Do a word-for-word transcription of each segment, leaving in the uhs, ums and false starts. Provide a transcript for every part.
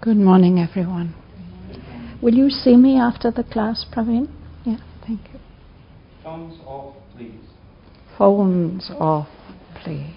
Good morning, everyone. Will you see me after the class, Praveen? Yeah, thank you. Phones off, please. Phones off, please.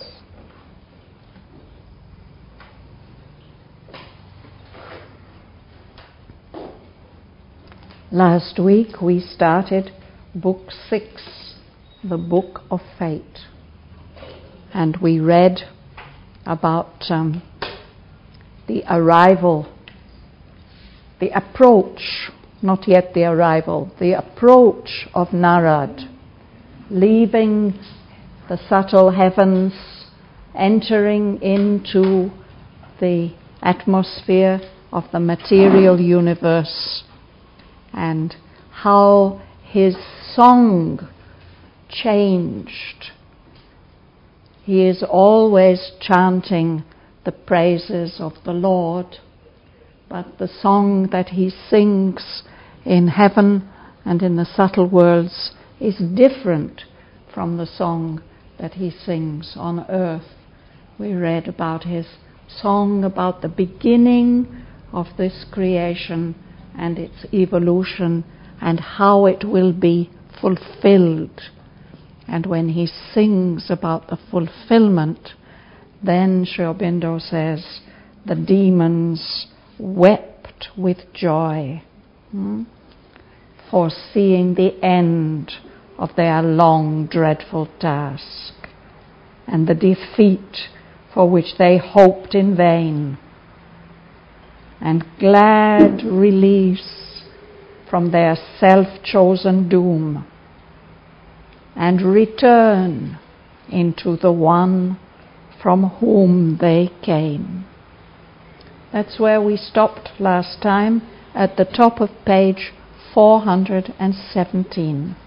Last week we started Book Six, the Book of Fate, and we read about um, the arrival, the approach, not yet the arrival, the approach of Narad, leaving the subtle heavens, entering into the atmosphere of the material universe, and how his song changed. He is always chanting the praises of the Lord, but the song that he sings in heaven and in the subtle worlds is different from the song that he sings on earth. We read about his song about the beginning of this creation and its evolution and how it will be fulfilled. And when he sings about the fulfillment, then Sri Aurobindo says the demons wept with joy hmm, for seeing the end of their long, dreadful task and the defeat for which they hoped in vain, and glad release from their self-chosen doom, and return into the one from whom they came. That's where we stopped last time, at the top of page four hundred seventeen.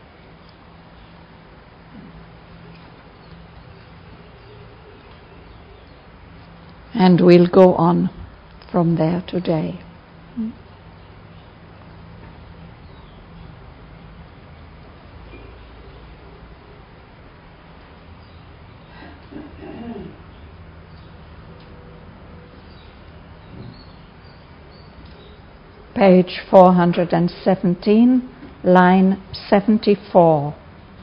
And we'll go on from there today. Page four hundred seventeen, line seventy-four.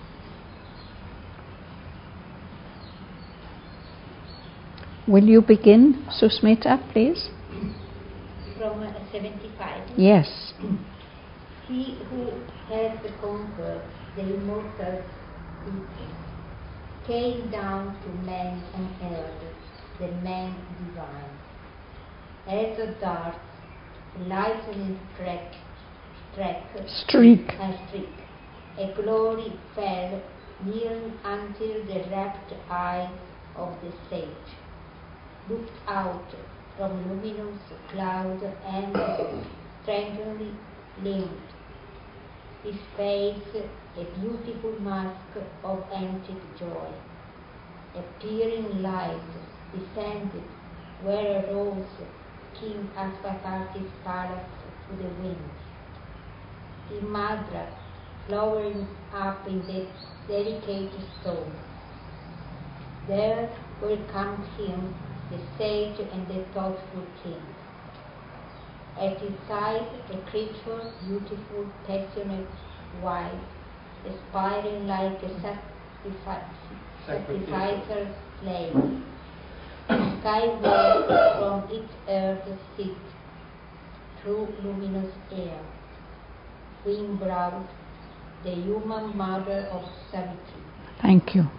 Will you begin, Susmita, please? From uh, seventy-five? Yes. He who has conquered the immortal being came down to man on earth, the man divine. As a dart, lightning track, track, Streak. A streak, a glory fell near until the rapt eye of the sage looked out from luminous cloud and strangely limned. His face a beautiful mask of antique joy. A peering light descended where arose King Asvapati's palace to the winds. Himadra flowering up in the delicate stone. There welcomed him the sage and the thoughtful king. At his side a creature beautiful, passionate, white, aspiring like a sacrifice, sacrificer's slave. Skyward from its earth seat, through luminous air, wind-browed, the human mother of Savitri. Thank you.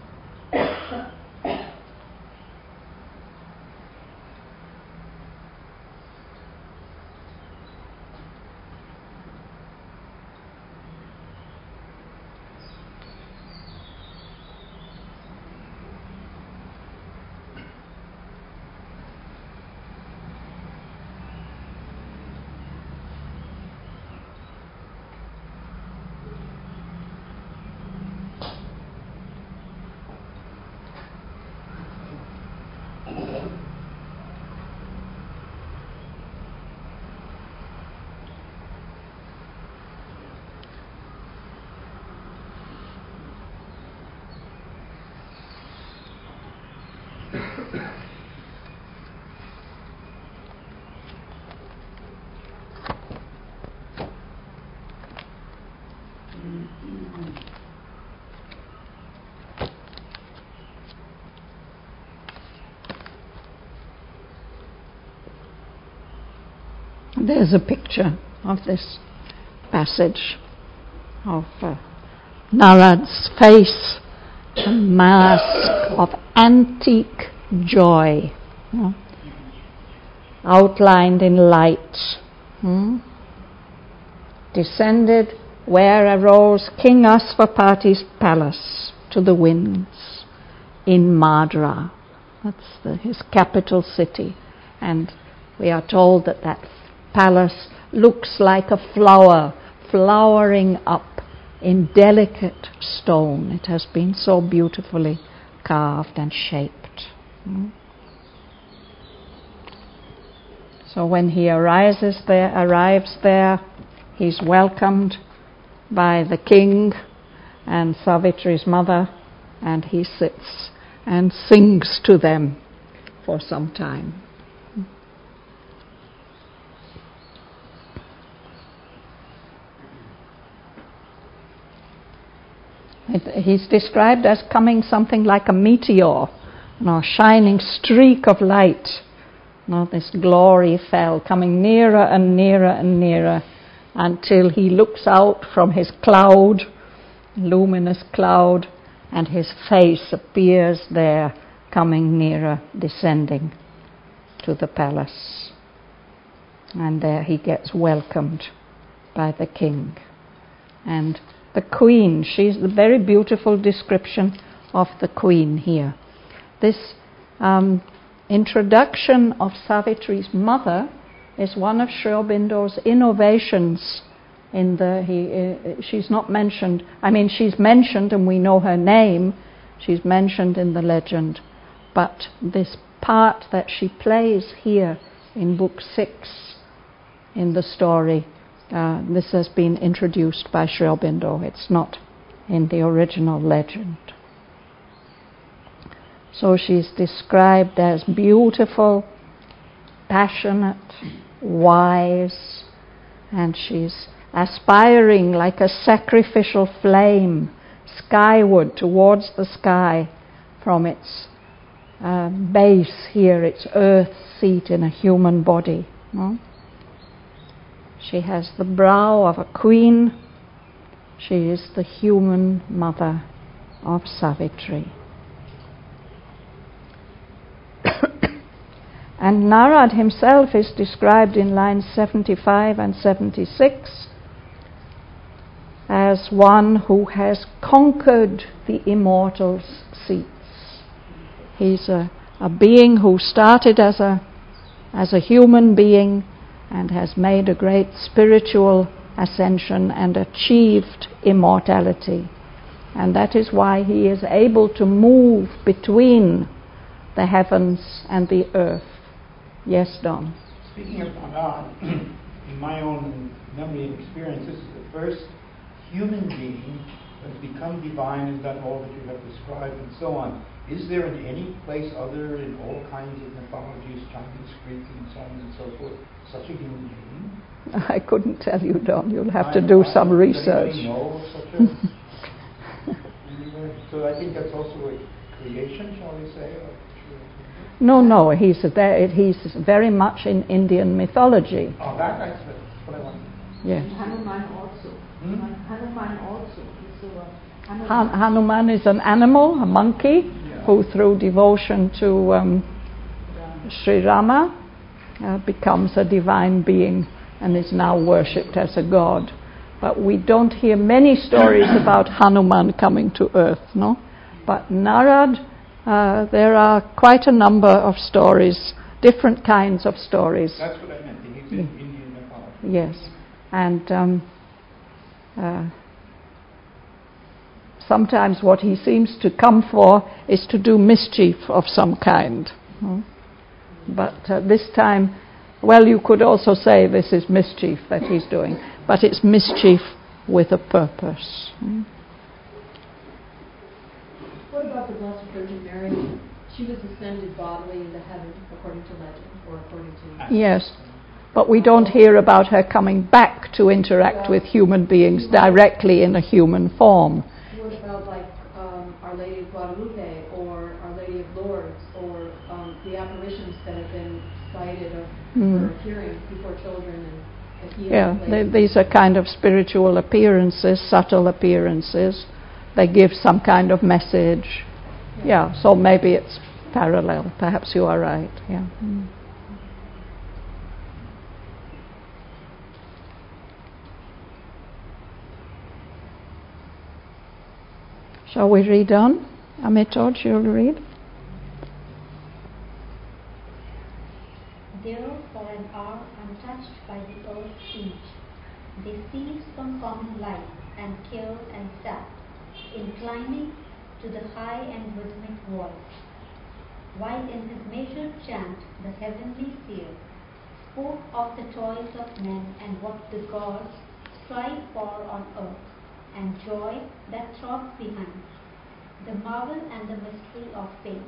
There's a picture of this passage of uh, Narad's face, a mask of antique joy, you know, outlined in light. Hmm? Descended where arose King Asvapati's palace to the winds in Madra. That's the, his capital city. And we are told that that palace looks like a flower, flowering up in delicate stone. It has been so beautifully carved and shaped. Hmm? So when he arises there, arrives there, he's welcomed by the king and Savitri's mother, and he sits and sings to them for some time. It, he's described as coming something like a meteor, you know, a shining streak of light. You know, this glory fell, coming nearer and nearer and nearer, until he looks out from his cloud, luminous cloud, and his face appears there, coming nearer, descending to the palace. And there he gets welcomed by the king. And the queen, she's the very beautiful description of the queen here. This um, introduction of Savitri's mother is one of Sri Aurobindo's innovations in the, he, uh, she's not mentioned, I mean she's mentioned and we know her name, she's mentioned in the legend, but this part that she plays here in book six in the story, uh, this has been introduced by Sri Aurobindo, it's not in the original legend. So she's described as beautiful, passionate, wise, and she's aspiring like a sacrificial flame skyward towards the sky from its uh, base here, its earth seat in a human body. No? She has the brow of a queen. She is the human mother of Savitri. And Narad himself is described in lines seventy-five and seventy-six as one who has conquered the immortals' seats. He's a, a being who started as a, as a human being and has made a great spiritual ascension and achieved immortality. And that is why he is able to move between the heavens and the earth. Yes, Don. Speaking of Narad, in my own memory and experience, this is the first human being who has become divine and done all that you have described and so on. Is there in any place other in all kinds of mythologies, Chinese, Greek, and so on and so forth, such a human being? I couldn't tell you, Don. You'll have I, to do I, some does research. anybody know of such a So I think that's also a creation, shall we say? Or No, no, he's there, he's very much in Indian mythology. Oh, that that's what I wanted. Yes. And Hanuman also. Hmm? Hanuman also. So, uh, Hanuman. Han- Hanuman is an animal, a monkey, Yeah. who through devotion to um, Sri Rama uh, becomes a divine being and is now worshipped as a god. But we don't hear many stories about Hanuman coming to earth, no? But Narad, Uh, there are quite a number of stories, different kinds of stories. That's what I meant. He's in Yeah. Indian mythology. Yes, and um, uh, sometimes what he seems to come for is to do mischief of some kind. Hmm? But uh, this time, well, you could also say this is mischief that he's doing, but it's mischief with a purpose. Hmm? What about the Blessed Virgin Mary? She was ascended bodily into heaven, according to legend, or according to... Yes, but we don't hear about her coming back to interact with human beings directly in a human form. What about, like, um, Our Lady of Guadalupe, or Our Lady of Lourdes, or um, the apparitions that have been cited of Mm. her appearing before children and a healing Yeah, place. they, these are kind of spiritual appearances, subtle appearances. They give some kind of message. Yeah. Yeah, so maybe it's parallel. Perhaps you are right. Yeah. Mm. Shall we read on? Amitoj, you'll read. There for an hour untouched by the earth's siege, they cease from common life and kill and sap, inclining to the high and rhythmic voice, while in his measured chant the heavenly seer spoke of the toils of men and what the gods strive for on earth, and joy that throbs behind, the marvel and the mystery of faith.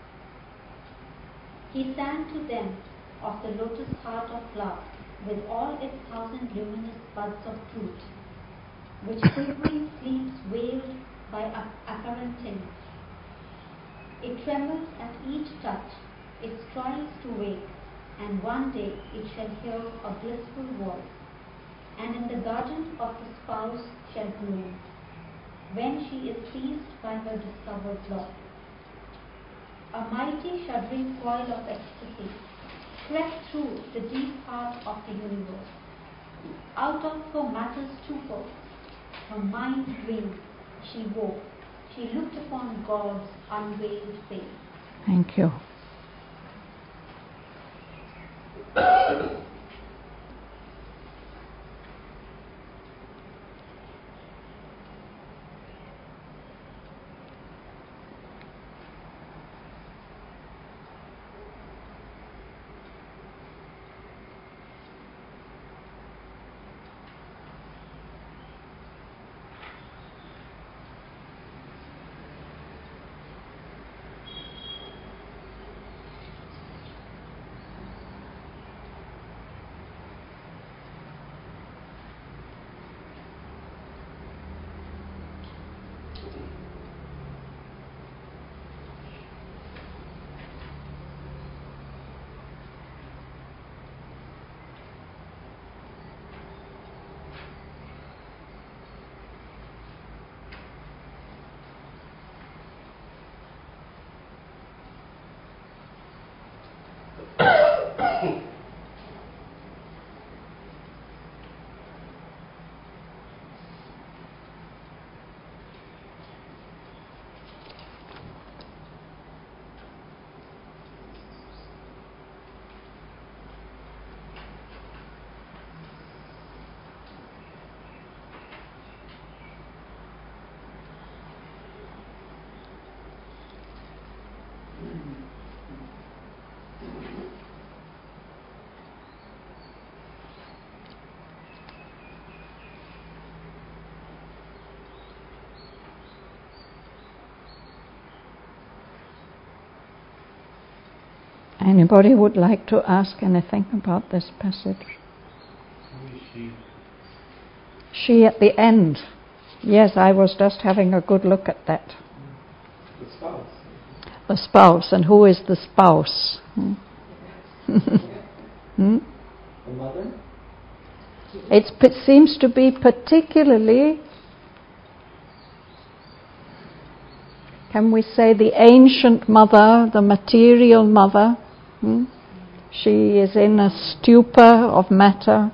He sang to them of the lotus heart of love, with all its thousand luminous buds of truth, which quivering sleeps veiled by apparent tints. It trembles at each touch, it strives to wake, and one day it shall hear a blissful voice, and in the garden of the spouse shall bloom, when she is seized by her discovered love. A mighty shuddering coil of ecstasy crept through the deep heart of the universe. Out of her matter's stupor, her mind dreamed, she woke, she looked upon God's unveiled face. Thank you. Anybody would like to ask anything about this passage? Who is she? She at the end. Yes, I was just having a good look at that. The spouse. The spouse, and who is the spouse? Hmm? hmm? The mother? It's, it seems to be particularly, can we say, the ancient mother, the material mother. Hmm? She is in a stupor of matter.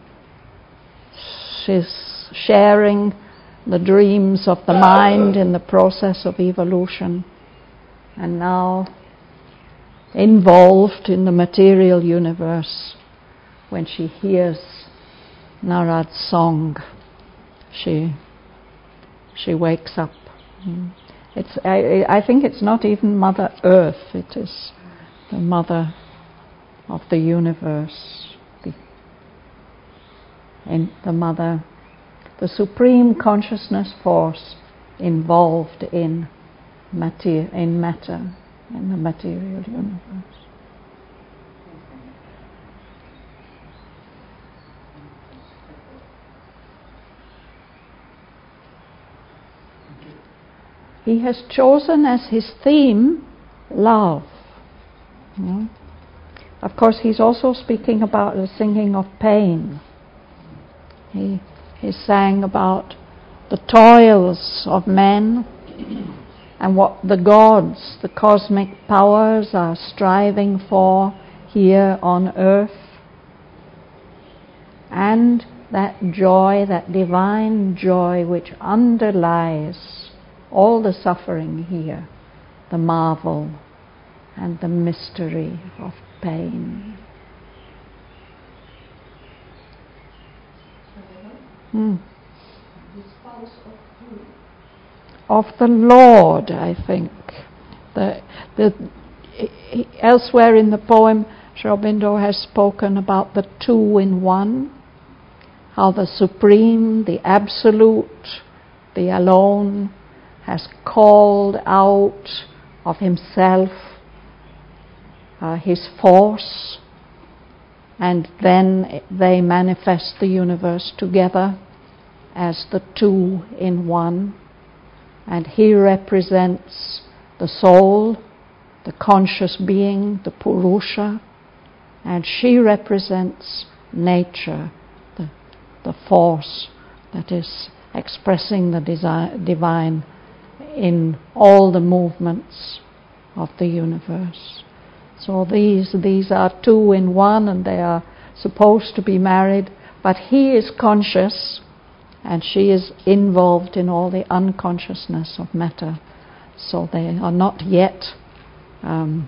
She's sharing the dreams of the mind in the process of evolution, and now involved in the material universe. When she hears Narad's song, she she wakes up. Hmm. It's, I, I think it's not even Mother Earth, it is the mother of the universe, the, in the mother, the supreme consciousness force involved in matter, in matter, in the material universe. He has chosen as his theme love. You know? of course, he's also speaking about the singing of pain. He, he sang about the toils of men and what the gods, the cosmic powers, are striving for here on earth. And that joy, that divine joy which underlies all the suffering here, the marvel and the mystery of pain. Hmm. The spouse of who? Of the Lord, I think. The, the, elsewhere in the poem, Sri Aurobindo has spoken about the two in one, how the Supreme, the Absolute, the Alone, has called out of himself uh, his force, and then they manifest the universe together as the two in one. And he represents the soul, the conscious being, the Purusha, and she represents nature, the, the force that is expressing the desi- divine in all the movements of the universe. So these these are two in one, and they are supposed to be married, but he is conscious and she is involved in all the unconsciousness of matter. So they are not yet um,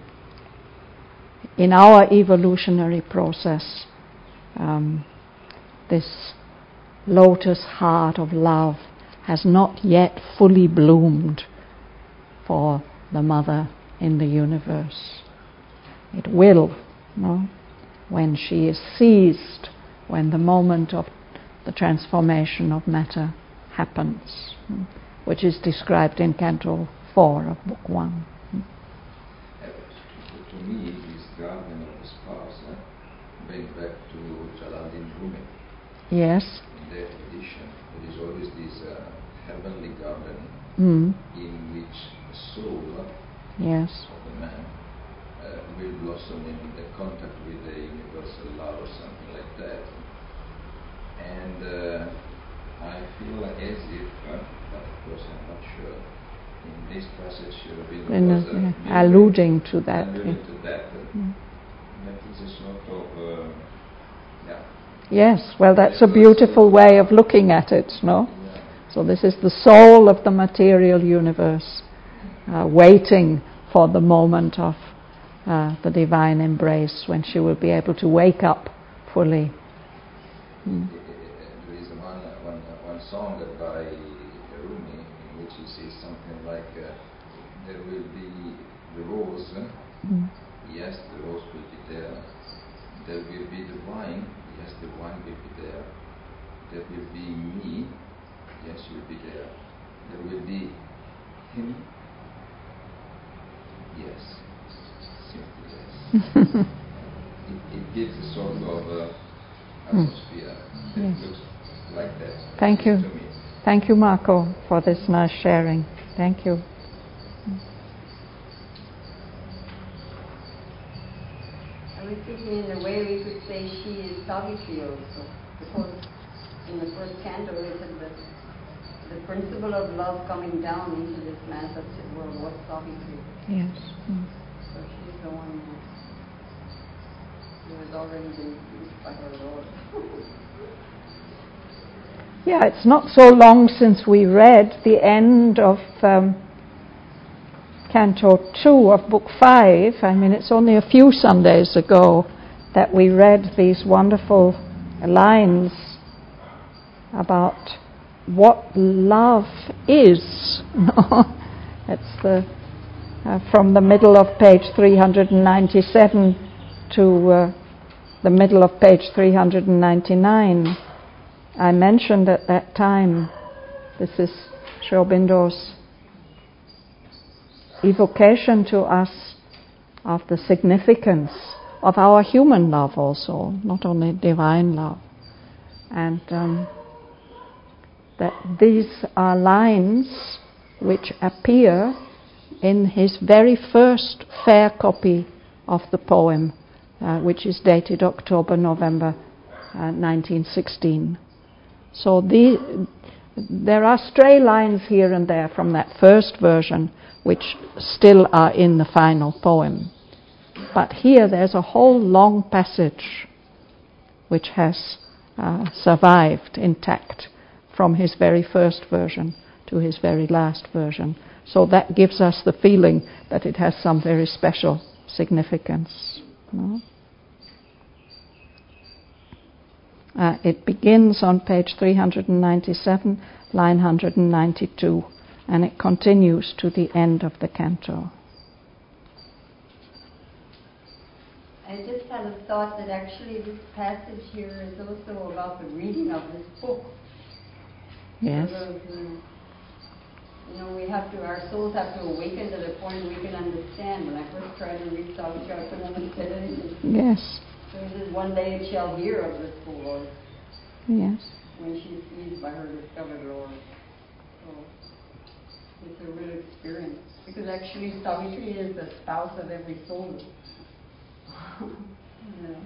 in our evolutionary process, um, this lotus heart of love has not yet fully bloomed for the mother in the universe. It will, no? When she is seized, when the moment of the transformation of matter happens, which is described in Canto four of Book one. Uh, to, to me, this garden of the spouse uh, brings back to Jalaluddin Rumi. Yes. In their tradition, there is always this uh, heavenly garden Mm. in which the soul Yes. of the man uh, will blossom in the contact with the universal love or something like that. And uh, I feel as if, uh, but of course I'm not sure, in this passage Aurobindo In, was uh, uh, yeah, alluding to that. alluding Yeah. to that. Uh, Mm. That is a sort of, uh, yeah. Yes, well, that's a beautiful way of looking at it, no? yeah. So this is the soul of the material universe, uh, waiting for the moment of uh, the divine embrace, when she will be able to wake up fully. Mm. There is one, one, one song by Rumi in which he says something like, uh, there will be the rose, Mm. yes, the rose will be there. There will be the wine, yes, the wine will be there. There will be me, yes, you will be there. There will be him, yes, simply yes. it, it gives a sort of uh, atmosphere that Yes. looks like that. Thank at you. least to me. Thank you, Marco, for this nice sharing. Thank you. I was thinking, in a way, we could say she is Savitri also, because in the first canto it said that the principle of love coming down into this manifested world was Savitri. Yes. Mm. So she's the one who, who has already been used by her Lord. Yeah, it's not so long since we read the end of um, Canto two of Book five. I mean, it's only a few Sundays ago that we read these wonderful lines about what love is. It's the, uh, from the middle of page three hundred ninety-seven to uh, the middle of page three hundred ninety-nine. I mentioned at that time, this is Sri Aurobindo's evocation to us of the significance of our human love also, not only divine love. And um, that these are lines which appear in his very first fair copy of the poem, uh, which is dated October, November uh, nineteen sixteen. So the, there are stray lines here and there from that first version which still are in the final poem. But here there's a whole long passage which has uh, survived intact from his very first version to his very last version. So that gives us the feeling that it has some very special significance. No? Uh, it begins on page three hundred ninety-seven, line one hundred ninety-two, and it continues to the end of the canto. I just had a thought that actually this passage here is also about the reading of this book. Yes. For those who, you know, we have to, our souls have to awaken to the point we can understand. When I first tried to read Savitri, I couldn't understand anything. Yes. So it says, one day it shall hear of this full Lord. Yes. When she sees by her discovered Lord. So it's a real experience. Because actually Savitri is the spouse of every soul. Yeah.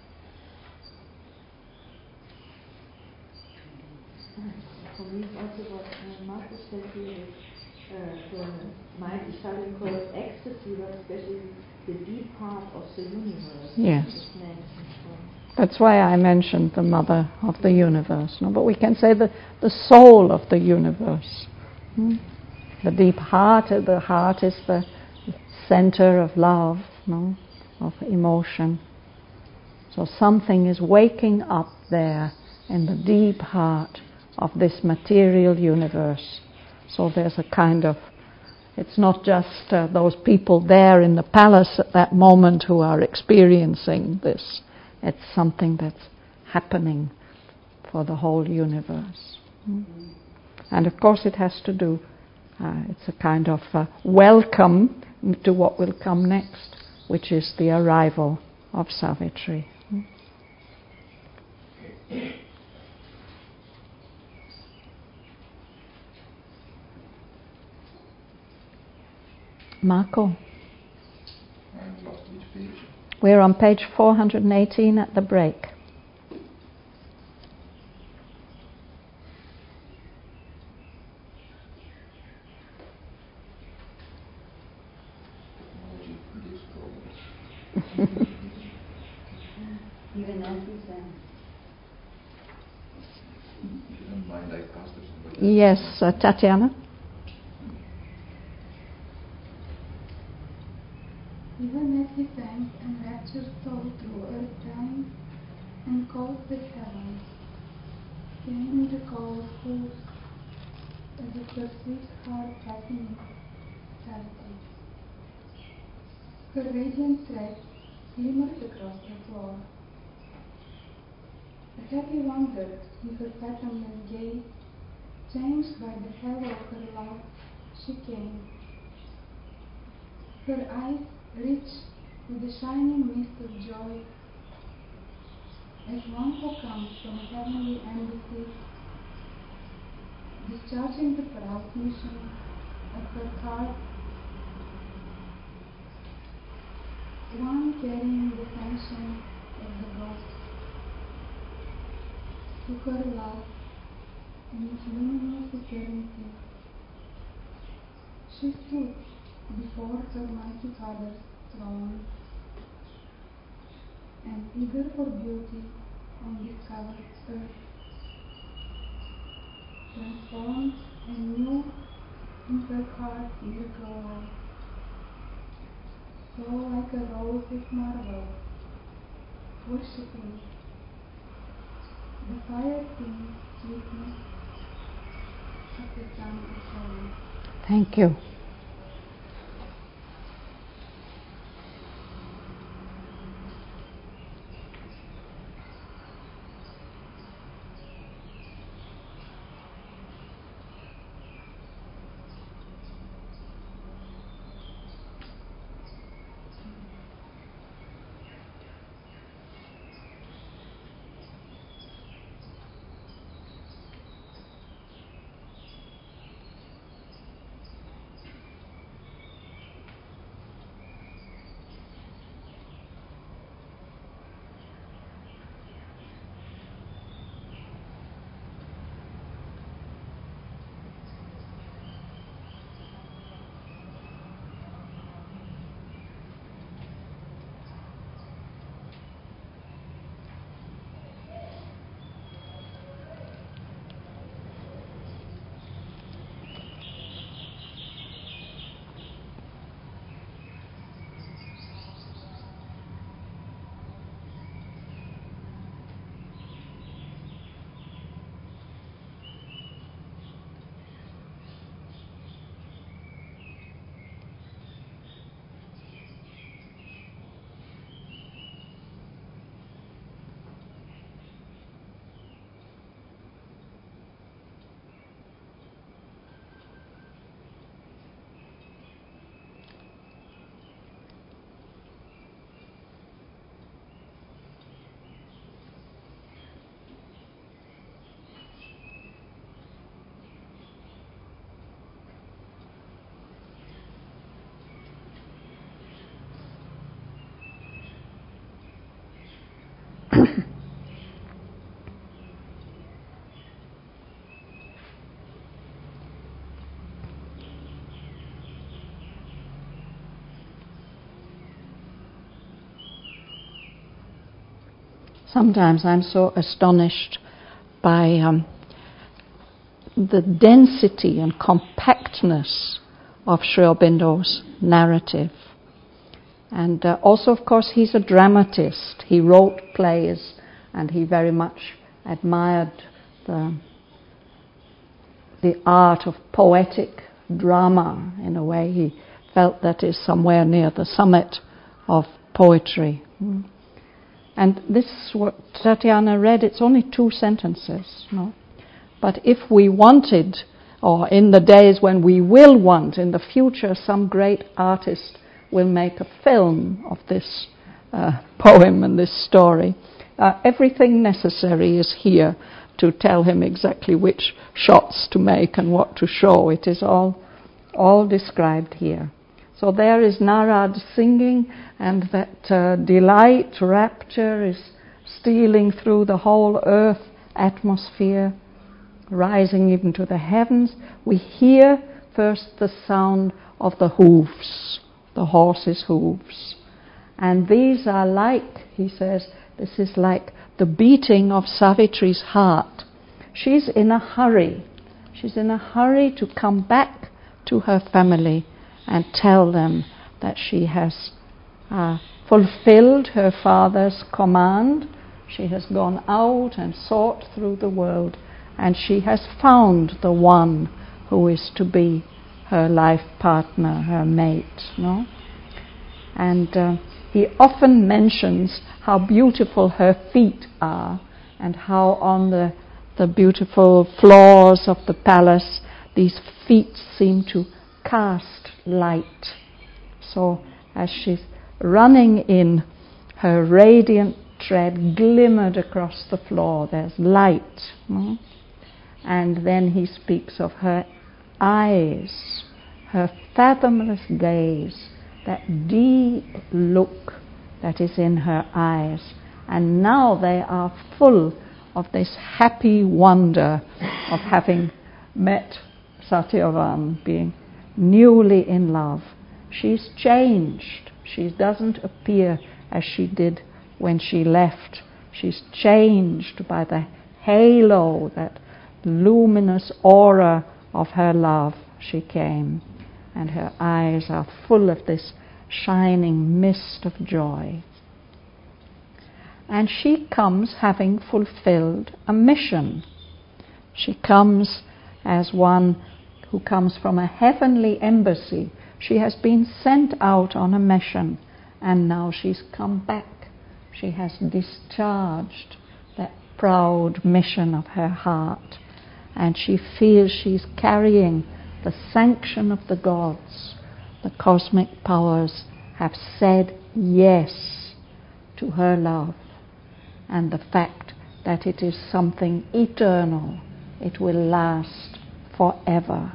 For me, also what uh, Marcus said here is uh, the mighty shining called ecstasy, but especially the deep heart of the universe. Yes. That's why I mentioned the mother of the universe. No? But we can say the, the soul of the universe. Hmm? The deep heart, the heart is the center of love, no? Of emotion. So something is waking up there in the deep heart of this material universe. So there's a kind of, it's not just uh, those people there in the palace at that moment who are experiencing this. It's something that's happening for the whole universe. Mm. And of course it has to do, uh, it's a kind of uh, welcome to what will come next, which is the arrival of Savitri. Mm. Marco. I'm lost which page. We're on page four hundred eighteen at the break. Even as he said. If you don't mind, I pass to somebody. Yes, uh, Tatiana. Even as he sang and raptured soul through earth time and called the heavens, came the call of fools as it was sweet heart passing Savitri. Her radiant thread glimmered across the floor. The happy wonder in her fathomless gaze, changed by the halo of her love, she came. Her eyes rich with the shining mist of joy, as one who comes from heavenly embassy, discharging the proud mission of her heart, one carrying the sanction of the gods to her love in its luminous eternity. She stood before her mighty Father's throne, and eager for beauty on discovered earth, transformed and new in her heart miracle light, so like a rose of marble, worshipping the fire-tinged sweetness of the Son of Heaven. Thank you. Sometimes I'm so astonished by um, the density and compactness of Sri Aurobindo's narrative. And uh, also, of course, he's a dramatist. He wrote plays, and he very much admired the, the art of poetic drama. In a way, he felt that is somewhere near the summit of poetry. And this is what Tatiana read. It's only two sentences, no? But if we wanted, or in the days when we will want, in the future, some great artist will make a film of this uh, poem and this story, uh, everything necessary is here to tell him exactly which shots to make and what to show. It is all, all described here. So there is Narad singing, and that uh, delight, rapture is stealing through the whole earth atmosphere, rising even to the heavens. We hear first the sound of the hooves, the horse's hooves. And these are like, he says, this is like the beating of Savitri's heart. She's in a hurry. She's in a hurry to come back to her family and tell them that she has uh, fulfilled her father's command. She has gone out and sought through the world, and she has found the one who is to be her life partner, her mate. No? And uh, he often mentions how beautiful her feet are, and how on the, the beautiful floors of the palace these feet seem to cast light. So as she's running in, her radiant tread glimmered across the floor. There's light. No? And then he speaks of her eyes, her fathomless gaze, that deep look that is in her eyes. And now they are full of this happy wonder of having met Satyavan, being newly in love. She's changed. She doesn't appear as she did when she left. She's changed by the halo, that luminous aura of her love. She came, and her eyes are full of this shining mist of joy. And she comes having fulfilled a mission. She comes as one who comes from a heavenly embassy. She has been sent out on a mission, and now she's come back. She has discharged that proud mission of her heart, and she feels she's carrying the sanction of the gods. The cosmic powers have said yes to her love, and the fact that it is something eternal, it will last forever.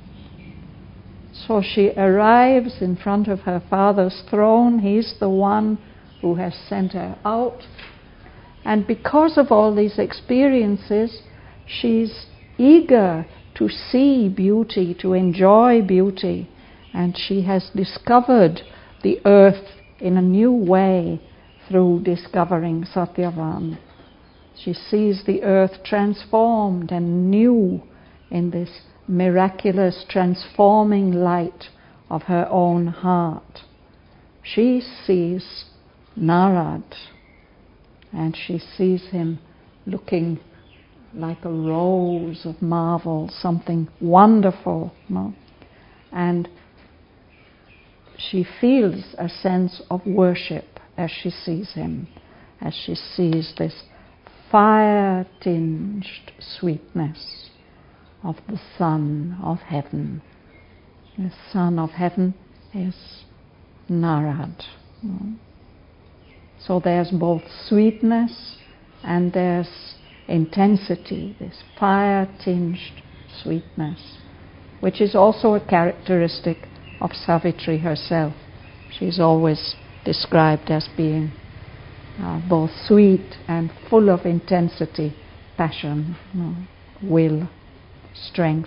So she arrives in front of her father's throne. He's the one who has sent her out. And because of all these experiences, she's eager to see beauty, to enjoy beauty. And she has discovered the earth in a new way through discovering Satyavan. She sees the earth transformed and new in this miraculous transforming light of her own heart. She sees Narad, and she sees him looking like a rose of marvel, something wonderful, no? And she feels a sense of worship as she sees him, as she sees this fire-tinged sweetness of the Son of Heaven. The Son of Heaven is Narad. So there's both sweetness and there's intensity, this fire-tinged sweetness, which is also a characteristic of Savitri herself. She's always described as being uh, both sweet and full of intensity, passion, you know, will, strength.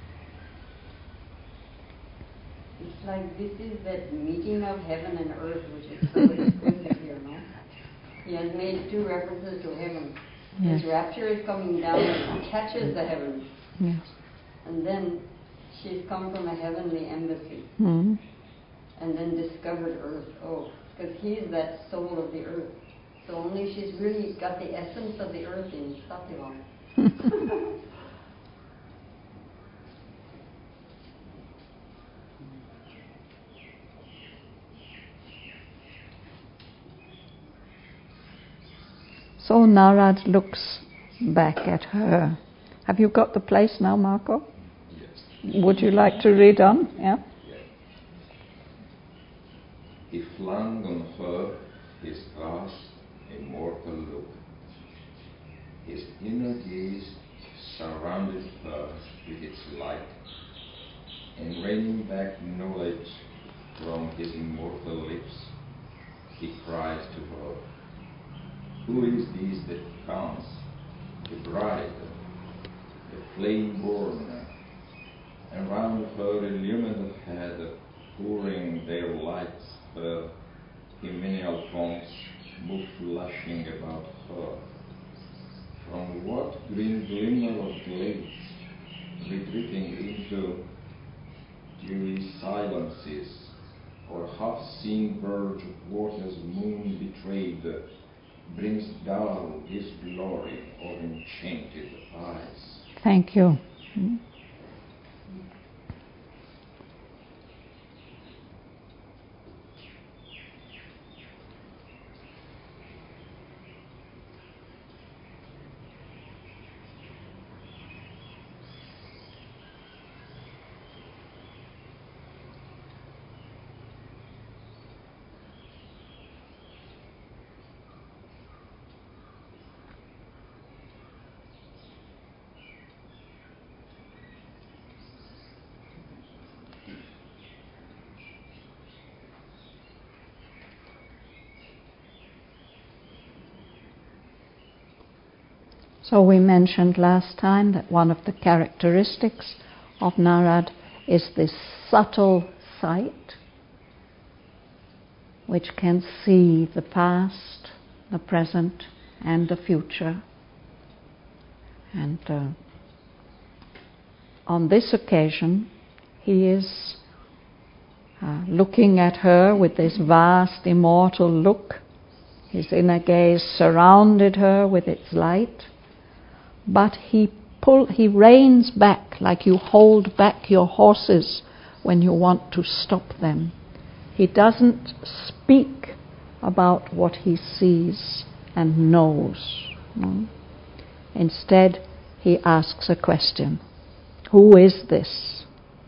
It's like this is that meeting of heaven and earth which is so exquisite here, no? he has made two references to heaven. Yes. His rapture is coming down and catches the heavens. Yes. And then she's come from a heavenly embassy. Mm-hmm. And then discovered earth. Oh, because he's that soul of the earth. So only she's really got the essence of the earth in Satyavan. So Narad looks back at her. Have you got the place now, Marco? Yes. Would you like to read on? Yeah. Yes. He flung on her his vast, immortal look. His inner gaze surrounded her with its light, and raining back knowledge from his immortal lips, he cries to her, "Who is this that comes? The bride, the flame-born, and round her illumined head, pouring their lights, her hymeneal pomps move flashing about her. From what green glimmer of glades, retreating into dewy silences, or half-seen verge of water's moon betrayed, brings down this glory of enchanted eyes?" Thank you. Mm-hmm. So we mentioned last time that one of the characteristics of Narad is this subtle sight, which can see the past, the present, and the future. And uh, on this occasion, he is uh, looking at her with this vast, immortal look. His inner gaze surrounded her with its light. But he pull, he reins back like you hold back your horses when you want to stop them. He doesn't speak about what he sees and knows. No? Instead, he asks a question. Who is this?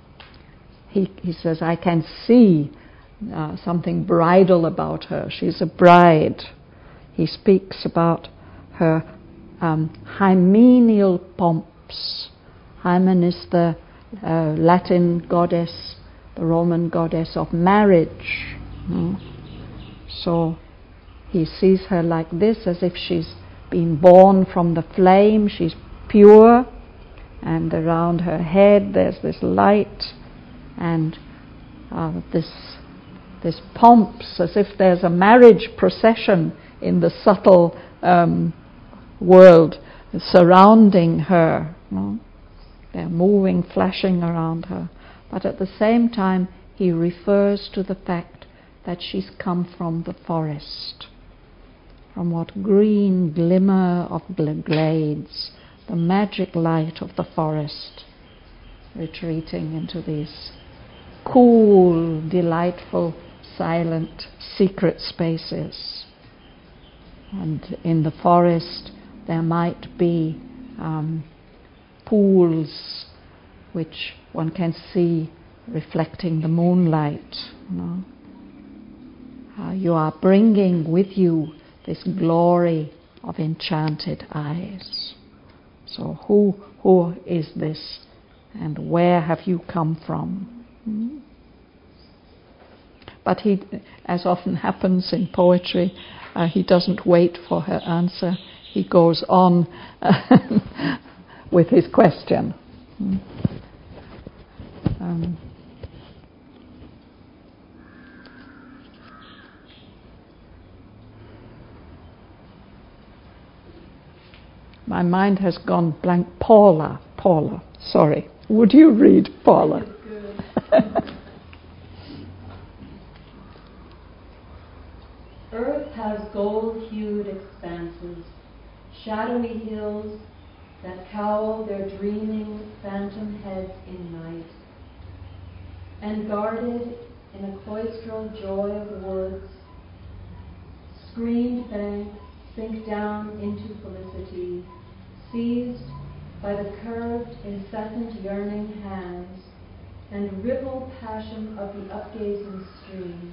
He, he says, I can see uh, something bridal about her. She's a bride. He speaks about her Um, hymeneal pomps. Hymen is the uh, Latin goddess, the Roman goddess of marriage. Mm. So he sees her like this, as if she's been born from the flame. She's pure, and around her head there's this light and uh, this this pomps, as if there's a marriage procession in the subtle um, world surrounding her. No? They're moving, flashing around her. But at the same time, he refers to the fact that she's come from the forest, from what green glimmer of glades, the magic light of the forest, retreating into these cool, delightful, silent, secret spaces. And in the forest, there might be um, pools which one can see reflecting the moonlight. You know? Uh, you are bringing with you this glory of enchanted eyes. So who who is this, and where have you come from? Hmm? But he, as often happens in poetry, uh, he doesn't wait for her answer. He goes on with his question. Um, My mind has gone blank. Paula, Paula, sorry. Would you read, Paula? Earth has gold-hued expanses, shadowy hills that cowl their dreaming phantom heads in night, and guarded in a cloistral joy of woods, screened banks sink down into felicity, seized by the curved, incessant yearning hands and ripple passion of the upgazing stream.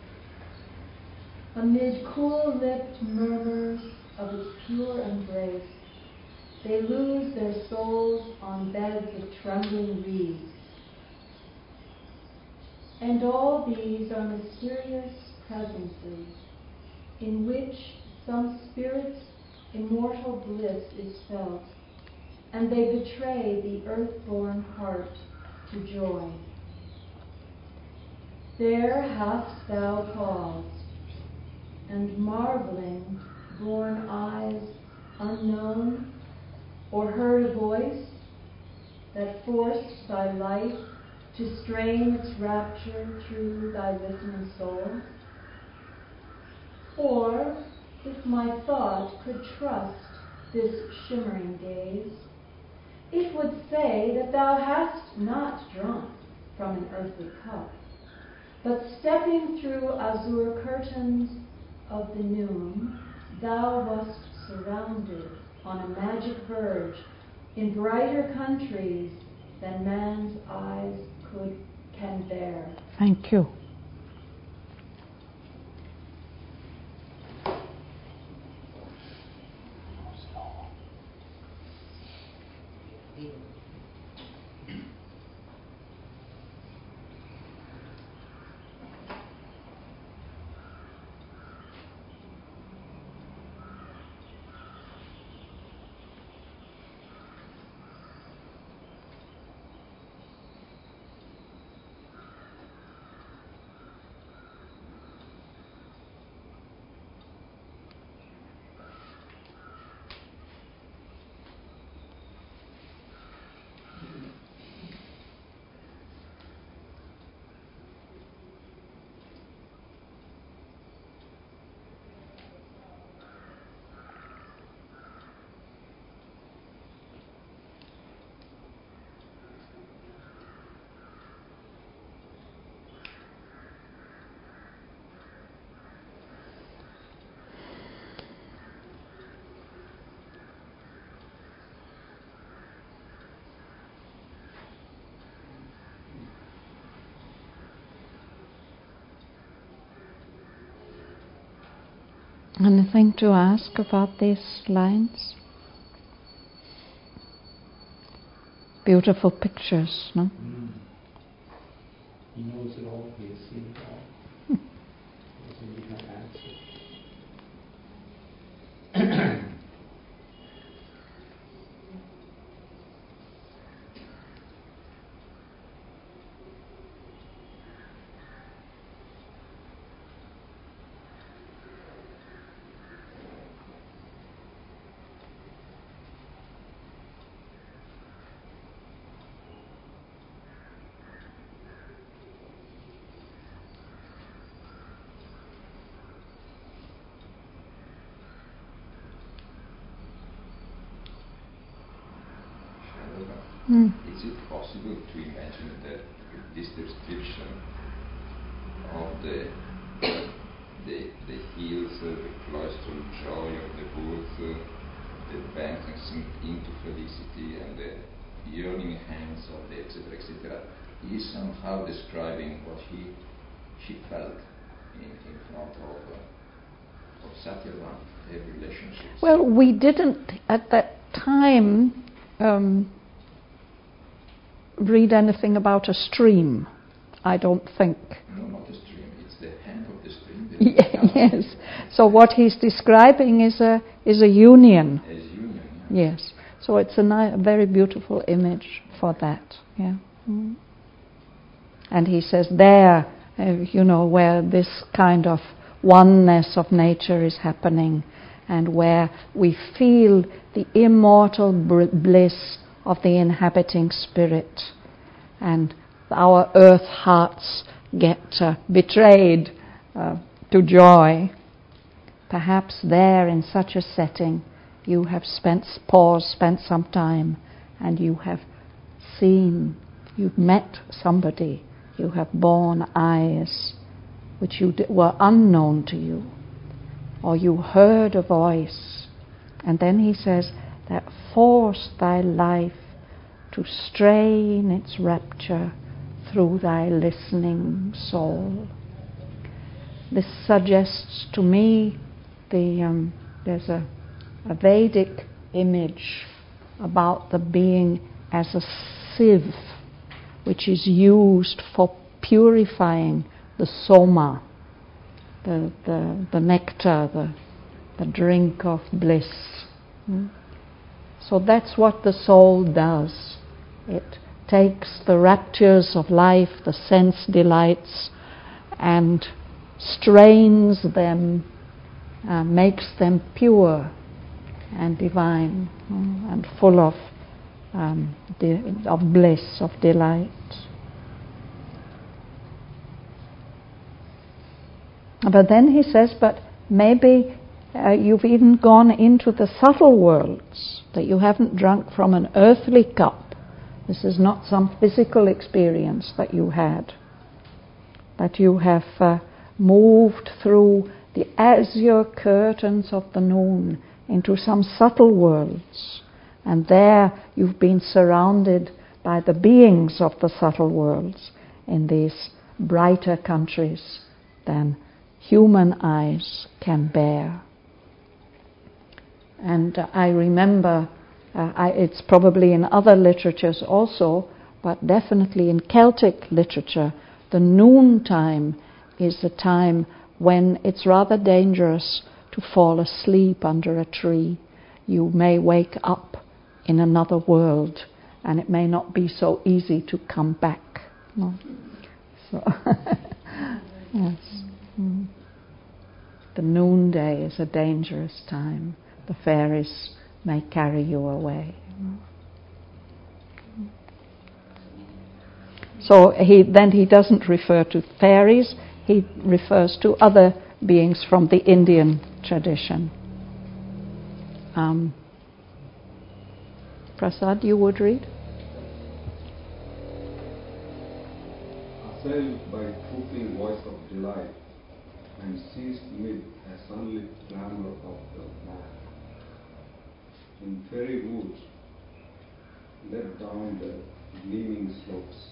Amid cool-lipped murmurs of its pure embrace, they lose their souls on beds of trembling reeds. And all these are mysterious presences in which some spirit's immortal bliss is felt, and they betray the earth-born heart to joy. There hast thou paused, and marveling, borne eyes unknown, or heard a voice that forced thy life to strain its rapture through thy listening soul? Or, if my thought could trust this shimmering gaze, it would say that thou hast not drunk from an earthly cup, but stepping through azure curtains of the noon, thou wast surrounded on a magic verge in brighter countries than man's eyes could can bear. Thank you. Anything to ask about these lines? Beautiful pictures, no? Mm. He knows it all, he has seen it all. So we can answer. Mm. Is it possible to imagine that this description of the the, the hills, uh, the cloistral joy of the woods, uh, the banks sink into felicity, and the yearning hands of the et cetera et cetera, is somehow describing what he she felt in, in front of uh, of Satyavan, their relationships? Well, we didn't at that time um, read anything about a stream, I don't think. No, not a stream. It's the hand of the stream. Yeah, yes. So what he's describing is a is a union. As union. Yeah. Yes. So it's a ni- very beautiful image for that. Yeah. Mm. And he says there, uh, you know, where this kind of oneness of nature is happening, and where we feel the immortal bliss of the inhabiting spirit, and our earth hearts get uh, betrayed uh, to joy. Perhaps there, in such a setting, you have spent pause, spent some time, and you have seen, you've met somebody, you have borne eyes which you d- were unknown to you, or you heard a voice, and then he says that force thy life to strain its rapture through thy listening soul. This suggests to me the um, there's a, a Vedic image about the being as a sieve which is used for purifying the soma, the the, the nectar, the, the drink of bliss. Mm? So that's what the soul does. It takes the raptures of life, the sense delights, and strains them, uh, makes them pure and divine, mm, and full of um, de- of bliss, of delight. But then he says, but maybe uh, you've even gone into the subtle worlds, that you haven't drunk from an earthly cup. This is not some physical experience that you had, that you have uh, moved through the azure curtains of the noon into some subtle worlds, and there you've been surrounded by the beings of the subtle worlds in these brighter countries than human eyes can bear. And uh, I remember, uh, I, it's probably in other literatures also, but definitely in Celtic literature, the noontime is the time when it's rather dangerous to fall asleep under a tree. You may wake up in another world, and it may not be so easy to come back. No? So, yes. Mm. The noonday is a dangerous time. The fairies may carry you away. So he then he doesn't refer to fairies, he refers to other beings from the Indian tradition. Um, Prasad, you would read? Assailed by trooping voice of delight, and seized mid a sunlit glamour of the land. In fairy woods, led down the gleaming slopes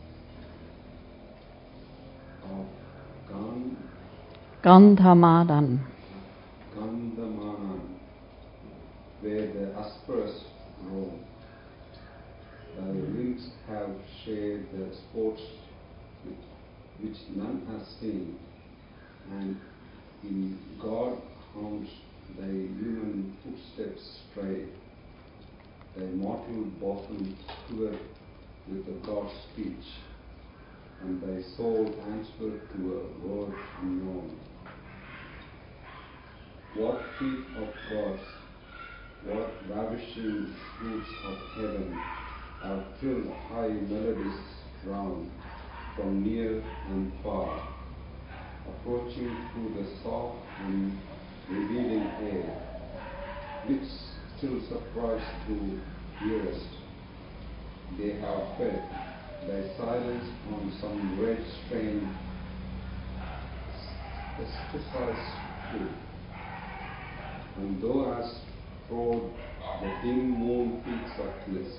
of Gan- Gandhamadan. Gandhamanan, where the aspers roam. Thy wings have shared the sports which none has seen, and in God haunts thy human footsteps stray. Thy mortal bosom quiver with the God's speech, and thy soul answered to a word unknown. What feet of gods, what ravishing fruits of heaven have filled high melodies round, from near and far, approaching through the soft and revealing air, which still surprise to hearest. They have fed thy silence on some red strain, ecstasized food, and thou hast trod the dim moon peaks of bliss.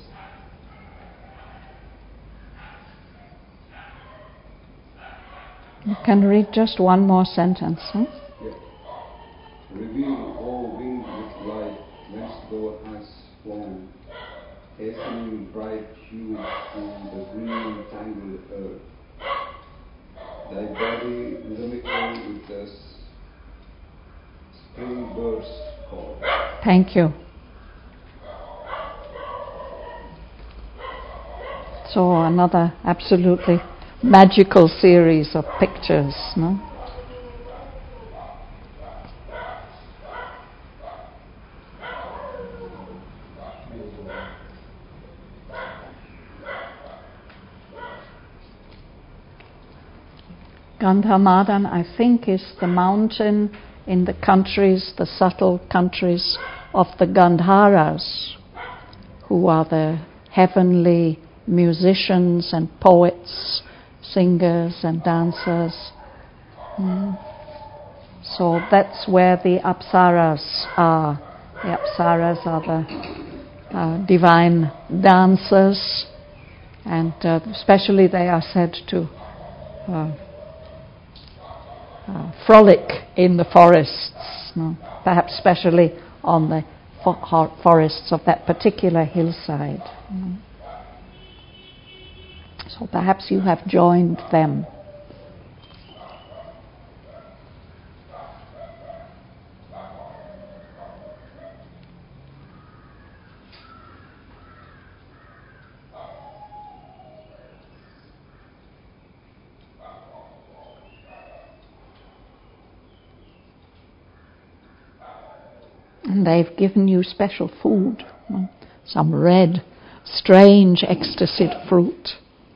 You can read just one more sentence. Huh? Yeah. Reveal, O winged with light, whence thou hast flown, hastening bright hue through the green tangled earth. Thy body rhythmical with the spring bird's call. Thank you. So another absolutely magical series of pictures, no? Gandhamadan, I think, is the mountain in the countries, the subtle countries of the Gandharas, who are the heavenly musicians and poets, singers and dancers. Mm. So that's where the Apsaras are. The Apsaras are the uh, divine dancers, and uh, especially they are said to uh, uh, frolic in the forests, no? Perhaps especially on the fo- forests of that particular hillside. No? So perhaps you have joined them. And they've given you special food, no? Some red, strange, ecstasy fruit.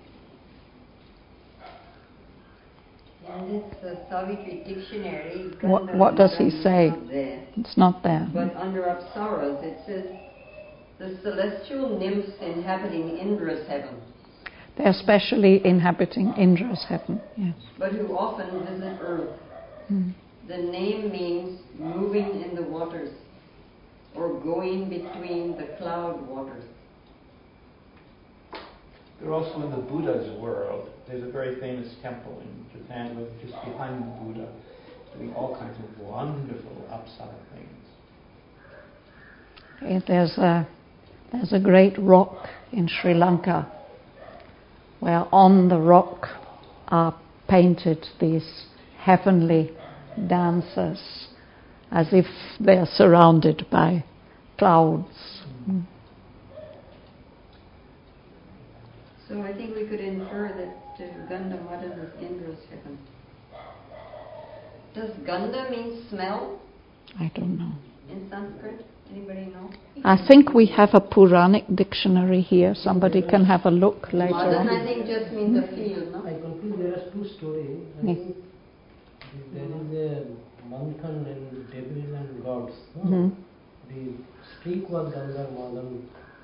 In this uh, Savitri dictionary, What, what does he say? Not there. It's not there. But under Apsaras, it says the celestial nymphs inhabiting Indra's heaven. They're especially inhabiting Indra's heaven, yes. But who often visit Earth. Mm. The name means moving in the waters, or going between the cloud waters. They're also in the Buddha's world. There's a very famous temple in Japan with just behind the Buddha, doing all kinds of wonderful Apsara things. There's a, there's a great rock in Sri Lanka where on the rock are painted these heavenly dancers as if they're surrounded by clouds. Mm. So I think we could infer that uh, Gandhamadan is Indra's heaven. Does Gandha mean smell I don't know. in Sanskrit? Anybody know? I think we have a Puranic dictionary here. Somebody can have a look later Madan, on. I think, just means a field, no? I confuse. There are two stories. I Yes. think there is a Manthan and devil and gods. No? Mm-hmm. The streak was Gandhamadan,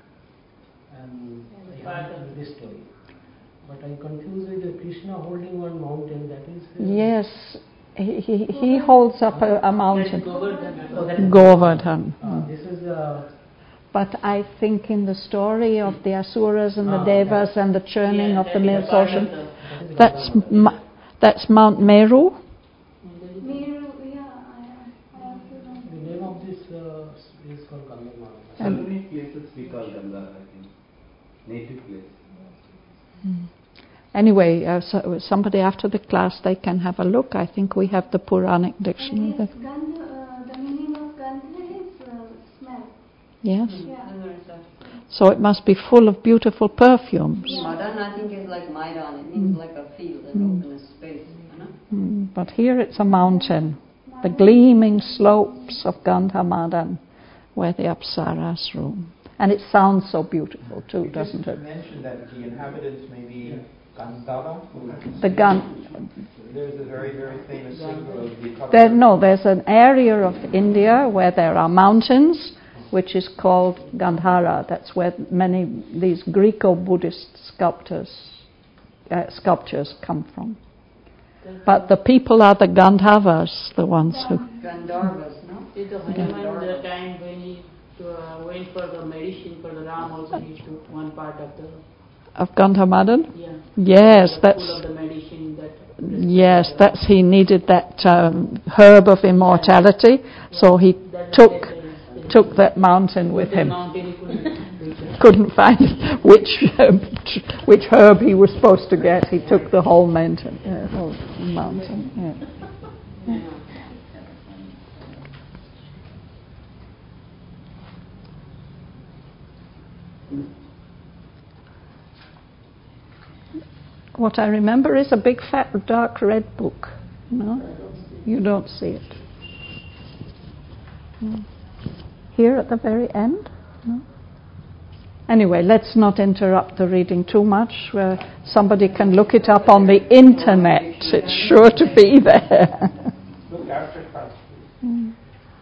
and I have this story. But I confuse with the Krishna holding one mountain. That is. Uh, Yes, he, he, he holds up a, a mountain. Govardhan. Oh, that is Govardhan. Uh, this is. Uh, But I think in the story of the Asuras and the Ah, Devas that- and the churning yeah, of the that is milk part of ocean, the- that is that's Gandhamadan. Ma- that's Mount Meru. Meru, yeah, I, I also know. The name of this uh, is called Gandhamadan. So many places we call Gandhara, I think. Native place. Hmm. Anyway, uh, so somebody after the class, they can have a look. I think we have the Puranic dictionary. And yes, Gandha, uh, the meaning of Gandha is uh, smell. Yes. Yeah. And there's that. So it must be full of beautiful perfumes. Madan, I think, is like Maidan. It means Mm. like a field, an Mm. open space. You know? Mm, but here it's a mountain, the gleaming slopes of Gandhamadan, where the Apsaras roam. And it sounds so beautiful too, You doesn't just it? mentioned that the inhabitants may be Gandhara. The Gan- There's a very, very famous symbol of the there, no, there's an area of India where there are mountains, which is called Gandhara. That's where many these Greco-Buddhist sculptors uh, sculptures come from. But the people are the Gandhavas, the ones who. Gandharvas, no? Did the Hanuman the time when he uh, went for the medicine for the Ram also he took one part of the Of Gandhamadan? yeah. Yes, the that's. full of the medicine that Yes, that's he needed that um, herb of immortality, so he that took that, uh, took that mountain with the him. mountain he couldn't reach it. Couldn't find which um, which herb he was supposed to get. He took the whole mountain. Uh, whole mountain. Yeah. What I remember is a big fat dark red book. No? You don't see it. No. Here at the very end? No? Anyway, let's not interrupt the reading too much. Uh, somebody can look it up on the internet. It's sure to be there. Look after class, please. Mm.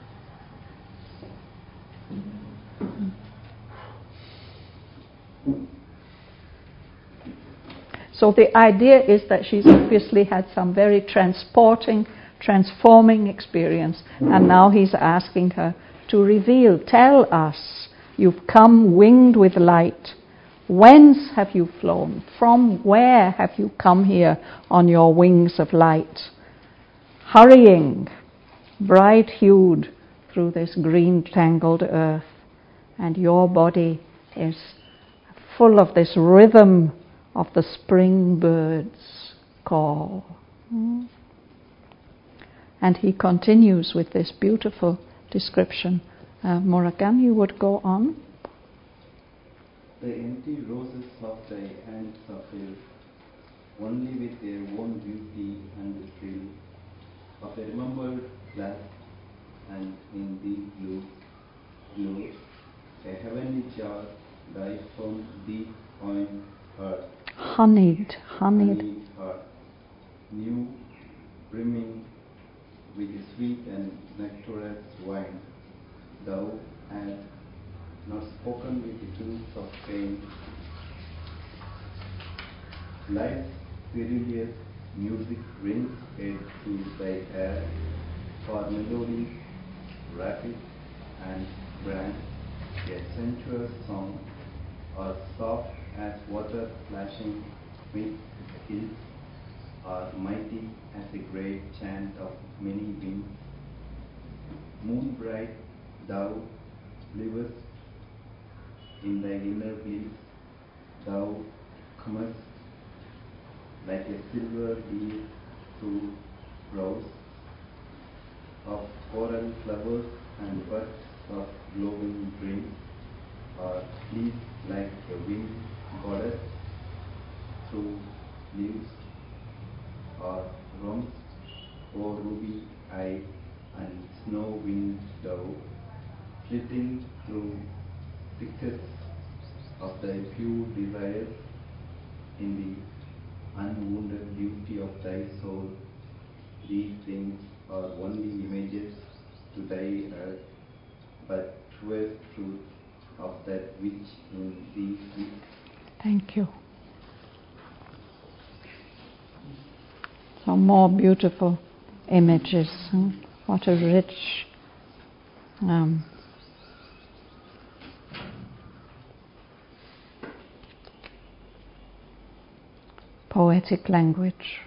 So the idea is that she's obviously had some very transporting, transforming experience, and now he's asking her to reveal, tell us, you've come winged with light. Whence have you flown? From where have you come here on your wings of light? Hurrying, bright-hued through this green tangled earth, and your body is full of this rhythm of the spring bird's call. Mm. And he continues with this beautiful description. Uh, Moragam, you would go on. The empty roses of thy hands are filled only with their own beauty and the thrill of a remembered glass, and in deep blue glows a heavenly jar, thy from deep point heart. Honeyed, honeyed. Honeyed heart, new, brimming with a sweet and nectarous wine. Thou hast not spoken with the tools of pain. Life's perilous music rings it to thy air, for melodies rapid and grand, a sensuous song, or soft as water splashing mid hills, or mighty as a great chant of many winds. Moon bright, thou livest in thy inner bliss, thou comest like a silver deer through rows of coral flowers and buds of glowing dreams, or fleet like a winged goddess through leaves, or roams, O ruby eye and snow winged dove, flitting through thickets of thy pure desires in the unwounded beauty of thy soul. These things are only images to thy earth, but truest truth of that which in thee is. Thank you. Some more beautiful images. Huh? What a rich um, poetic language.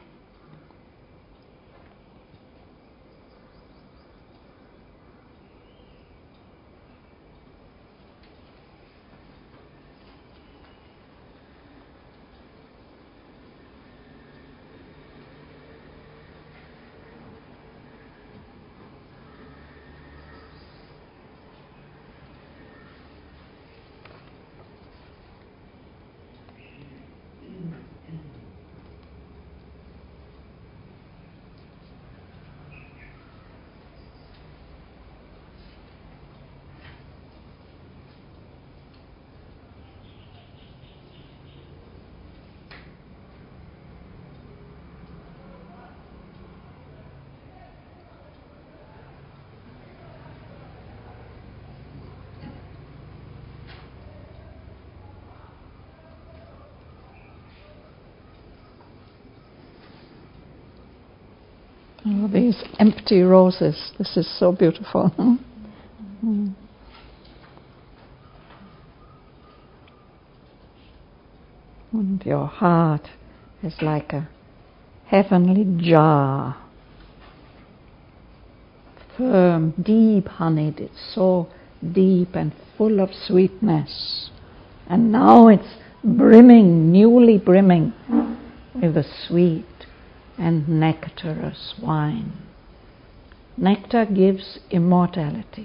Oh, these empty roses. This is so beautiful. Mm. And your heart is like a heavenly jar, firm, deep honeyed. It's so deep and full of sweetness. And now it's brimming, newly brimming with the sweet and nectarous wine. Nectar gives immortality.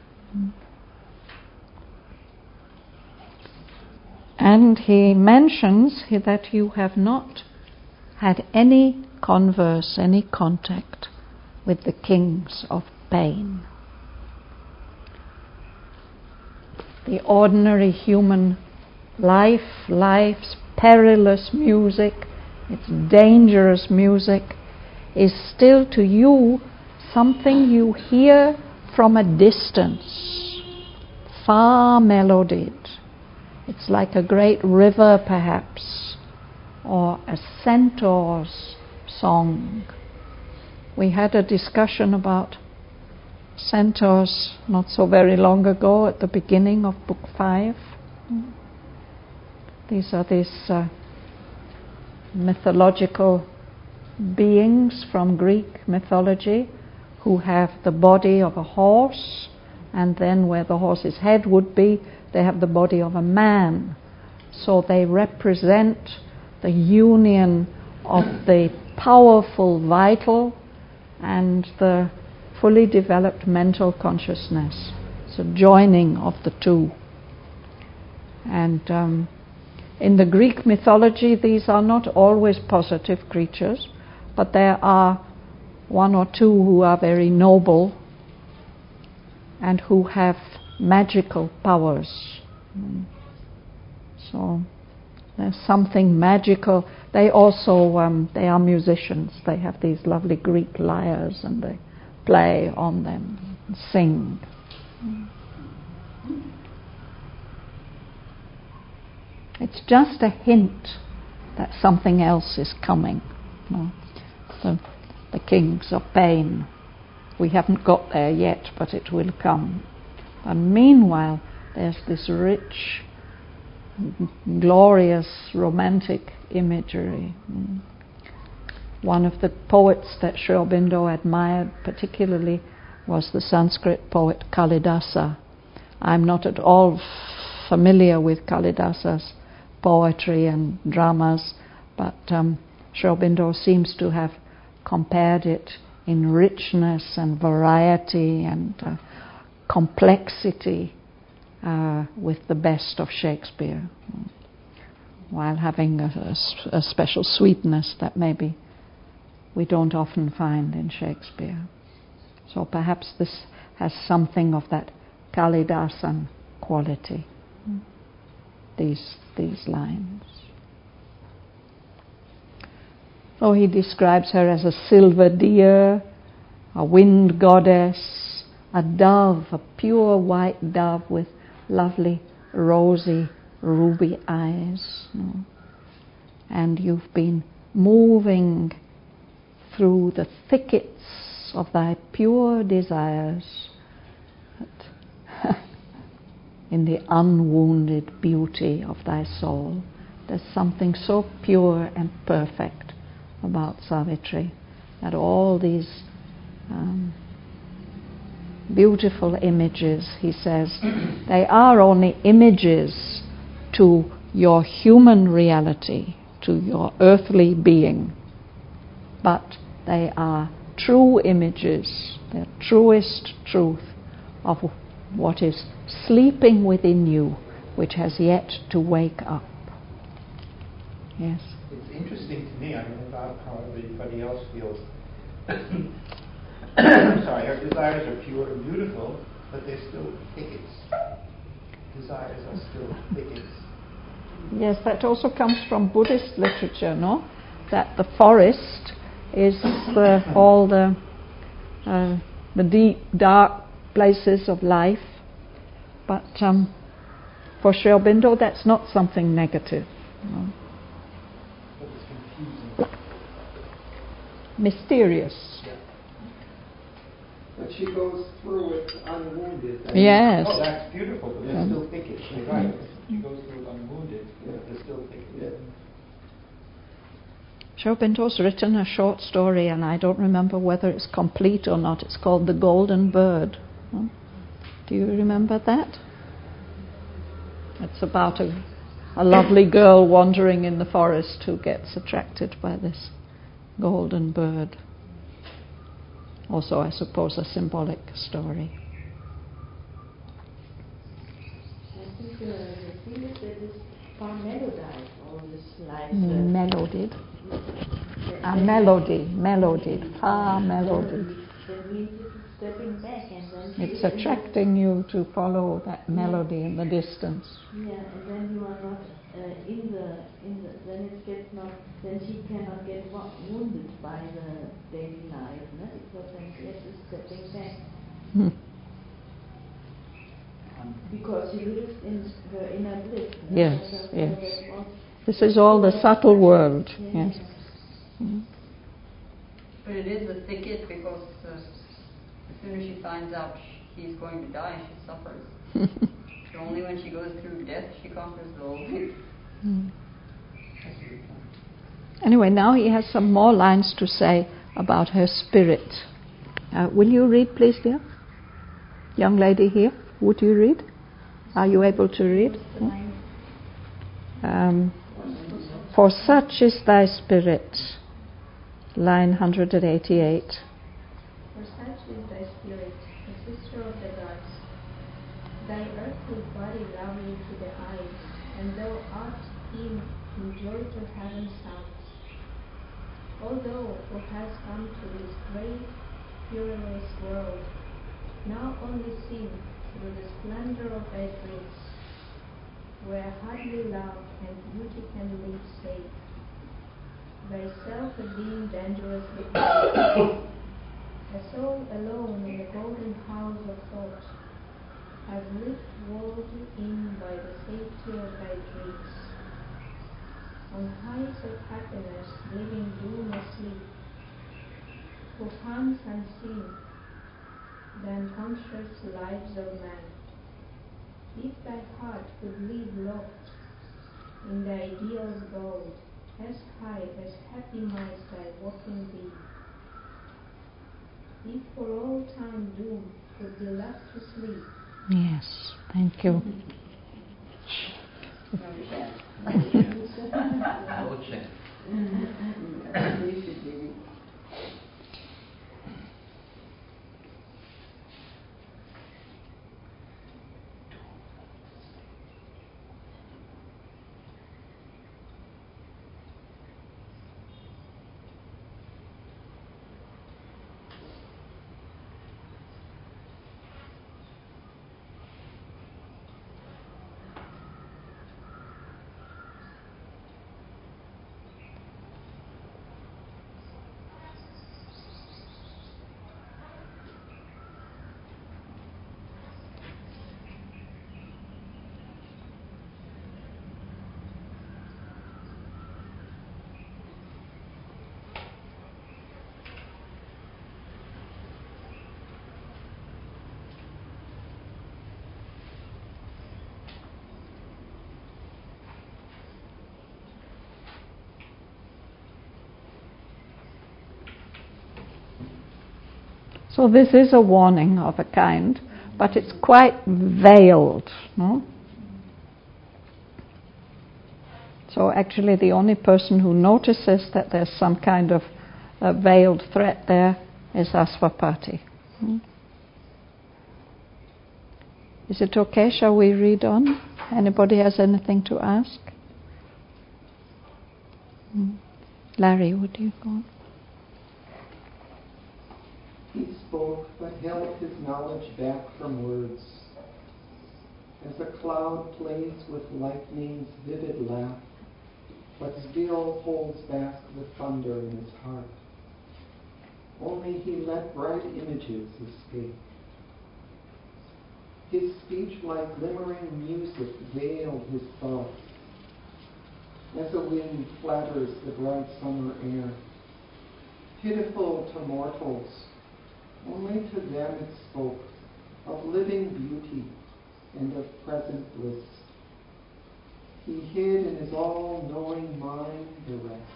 And he mentions that you have not had any converse, any contact with the kings of pain. The ordinary human life, life's perilous music, its dangerous music, is still to you something you hear from a distance, far melodied. It's like a great river perhaps, or a centaur's song. We had a discussion about centaurs not so very long ago at the beginning of book five. These are these uh, mythological beings from Greek mythology who have the body of a horse, and then where the horse's head would be, they have the body of a man. So they represent the union of the powerful vital and the fully developed mental consciousness. It's a joining of the two. And um, in the Greek mythology, these are not always positive creatures, but there are one or two who are very noble and who have magical powers. So there's something magical. They also um, they are musicians. They have these lovely Greek lyres and they play on them and sing. It's just a hint that something else is coming. You know, the, the kings of pain. We haven't got there yet, but it will come. And meanwhile, there's this rich, glorious, romantic imagery. One of the poets that Sri Aurobindo admired particularly was the Sanskrit poet Kalidasa. I'm not at all f- familiar with Kalidasa's poetry and dramas, but um, Sri Aurobindo seems to have compared it in richness and variety and uh, complexity uh, with the best of Shakespeare, while having a, a, a special sweetness that maybe we don't often find in Shakespeare. So perhaps this has something of that Kalidasan quality, these, these lines. So he describes her as a silver deer, a wind goddess, a dove, a pure white dove with lovely rosy ruby eyes. You know. And you've been moving through the thickets of thy pure desires in the unwounded beauty of thy soul. There's something so pure and perfect about Savitri that all these um, beautiful images, he says, they are only images to your human reality, to your earthly being, but they are true images, the truest truth of what is sleeping within you, which has yet to wake up. Yes? It's interesting to me, I don't know how everybody else feels. Sorry, our desires are pure and beautiful, but they're still thickets. Desires are still thickets. Yes, that also comes from Buddhist literature, no? That the forest is the, all the uh, the deep, dark places of life. But um, for Sri Aurobindo, that's not something negative. No? But it's confusing. Mysterious. Yeah. But she goes through it unwounded. Yes. Oh, that's beautiful, but there's still thickets. You're right. She goes through it unwounded, Yeah. but there's still thickets. Yeah. Sri Aurobindo's written a short story, and I don't remember whether it's complete or not. It's called The Golden Bird. Hmm? Do you remember that? It's about a, a lovely girl wandering in the forest who gets attracted by this golden bird. Also, I suppose, a symbolic story. I think uh, the thing is that it's far melodized, all this life. Melodied. That, A melody, melodied, far melodied. That means if you stepping back, and then she It's is in the- attracting you to follow that melody in the distance. Yeah, and then you are not uh, in the in the. Then it gets not. Then she cannot get wo- wounded by the daily life, no? Because then she has to stepping back. Hmm. Because she lives in her inner bliss. No? Yes, So that- so yes. that was- This is all the subtle world. Yeah. Yes. Mm. But it is a thicket because uh, as soon as she finds out sh- he's going to die, she suffers. So only when she goes through death she conquers the whole thing. Mm. Anyway, now he has some more lines to say about her spirit. Uh, will you read, please, dear? Young lady here, would you read? Are you able to read? Um, For such is thy spirit. Line one hundred eighty-eight. For such is thy spirit, the sister of the gods. Thy earthly body lovely to the eyes, and thou art in, in joy to heaven's sounds. Although who has come to this great, peerless world, now only seen through the splendor of thy dreams, where hardly love and beauty can live safe. Thyself a being dangerously ill, a soul alone in the golden house of thought, has lived walled in by the safety of thy dreams. On heights of happiness, living doom asleep, who hunts unseen the unconscious lives of man. If thy heart could live locked in the ideal's gold, as high as happy might thy walking be. If for all time doom could be left to sleep. Yes, thank you. No chance. No chance. So this is a warning of a kind, but it's quite veiled, no? So actually the only person who notices that there's some kind of uh, veiled threat there is Aswapati. Hmm? Is it okay? Shall we read on? Anybody has anything to ask? Hmm. Larry, would you go on? He spoke, but held his knowledge back from words. As a cloud plays with lightning's vivid laugh, but still holds back the thunder in his heart. Only he let bright images escape. His speech like glimmering music veiled his thoughts, as a wind flatters the bright summer air. Pitiful to mortals, only to them it spoke of living beauty and of present bliss. He hid in his all-knowing mind the rest.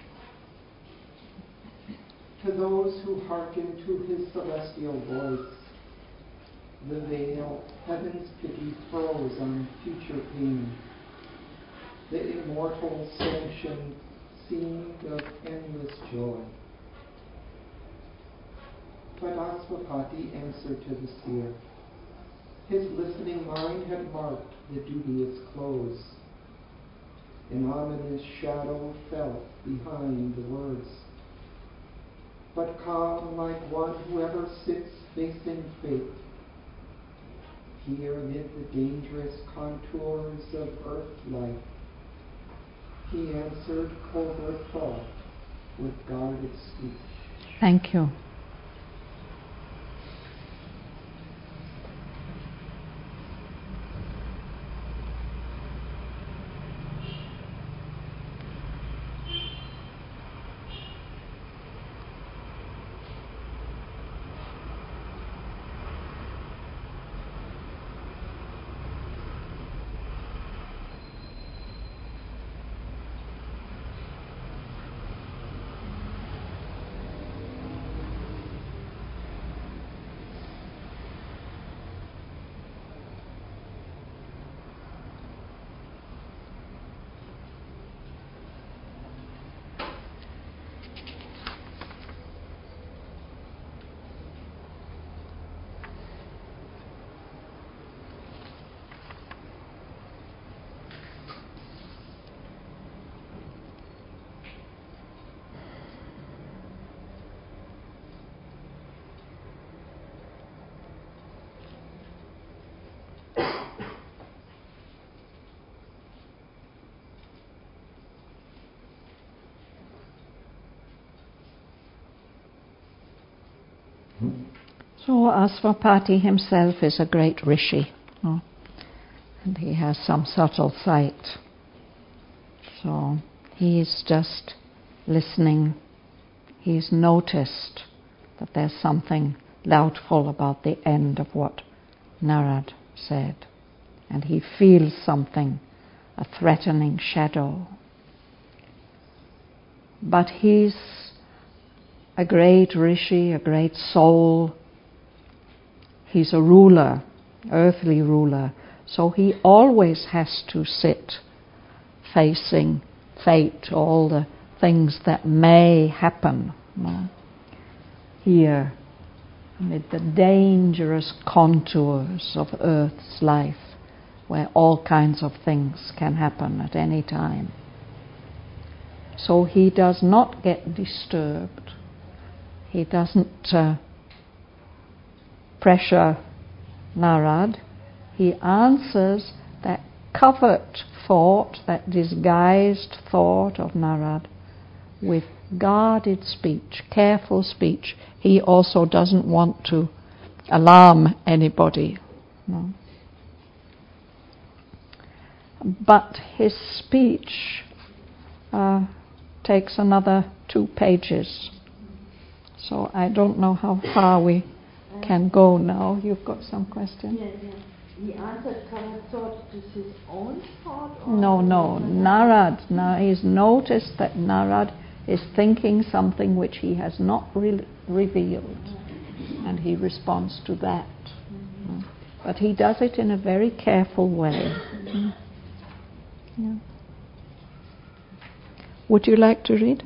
To those who hearken to his celestial voice, the veil, heaven's pity throws on future pain. The immortal sanction seemed of endless joy. But Aswapati answered to the seer. His listening mind had marked the dubious close. An ominous shadow fell behind the words. but calm like one who ever sits facing fate. Here amid the dangerous contours of earth life, he answered covert thought with guarded speech. Thank you. So Asvapati himself is a great rishi, no? And he has some subtle sight. So he is just listening. He's noticed that there's something doubtful about the end of what Narad said. And he feels something, a threatening shadow. But he's a great rishi, a great soul. He's a ruler, earthly ruler, so he always has to sit facing fate, all the things that may happen, you know, here amid the dangerous contours of Earth's life, where all kinds of things can happen at any time. So he does not get disturbed. He doesn't uh, pressure Narad. He answers that covert thought, that disguised thought of Narad with guarded speech, careful speech. He also doesn't want to alarm anybody. No. But his speech uh, takes another two pages. So I don't know how far we can go now. You've got some question? Yeah, yeah. He answered covert thought with his own thought? Or No, no. Narad. Now he's noticed that Narad is thinking something which he has not re- revealed. And he responds to that. Mm-hmm. But he does it in a very careful way. Mm-hmm. Yeah. Would you like to read?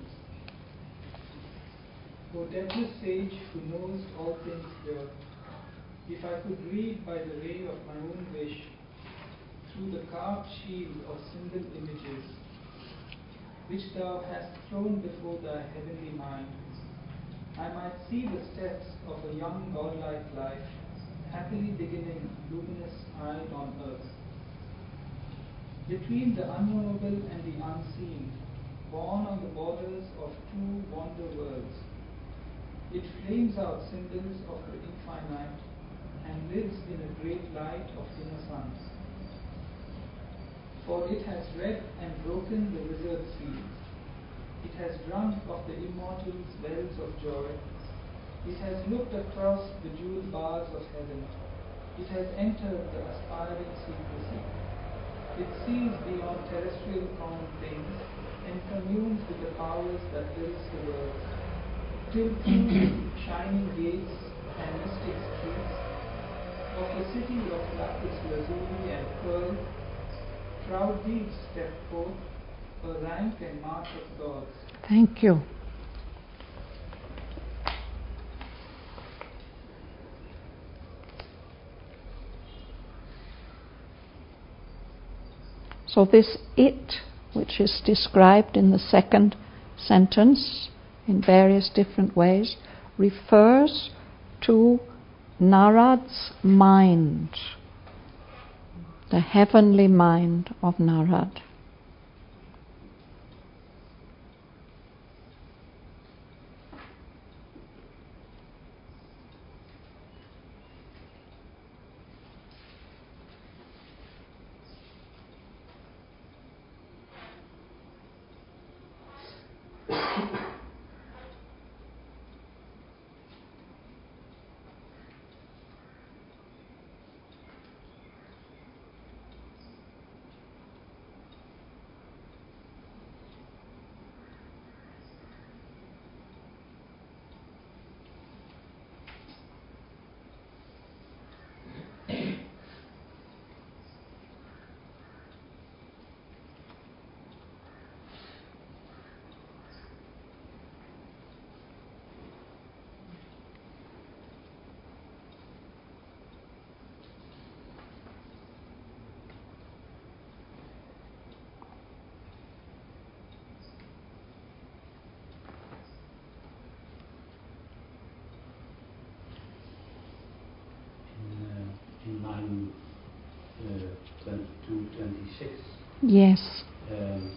O deathless sage who knows all things here, if I could read by the ray of my own wish through the carved shield of symbol images which thou hast thrown before thy heavenly mind, I might see the steps of a young godlike life happily beginning luminous-eyed on earth. Between the unknowable and the unseen, born on the borders of two wonder worlds, it flames out symbols of the infinite and lives in a great light of inner suns. For it has read and broken the wizard seals. It has drunk of the immortal's wells of joy. It has looked across the jeweled bars of heaven. It has entered the aspiring secrecy. It sees beyond terrestrial common things and communes with the powers that fills the world. Till through shining gates and mystic streets of the city of lapis lazuli and pearl, proud deeds step forth, a rank and march of gods. Thank you. So this it, which is described in the second sentence, in various different ways, refers to Narad's mind, the heavenly mind of Narad. line uh, twenty-two twenty-six. Yes. Um,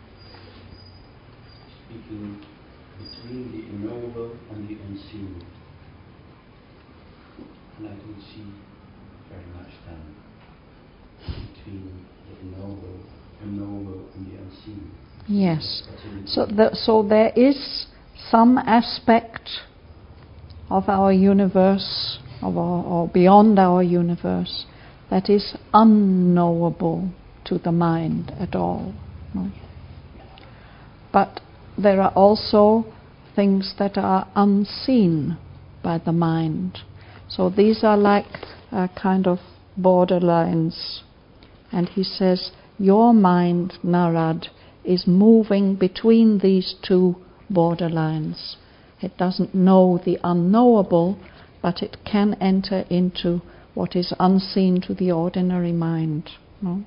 speaking between the unknowable and the unseen. And I don't see very much then between the unknowable, unknowable and the unseen. Yes. So, the, so there is some aspect of our universe, of our, or beyond our universe, that is unknowable to the mind at all. No? But there are also things that are unseen by the mind. So these are like uh, kind of borderlines. And he says, your mind, Narad, is moving between these two borderlines. It doesn't know the unknowable, but it can enter into what is unseen to the ordinary mind. No?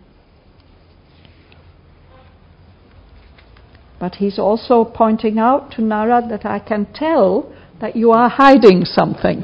But he's also pointing out to Narad that I can tell that you are hiding something.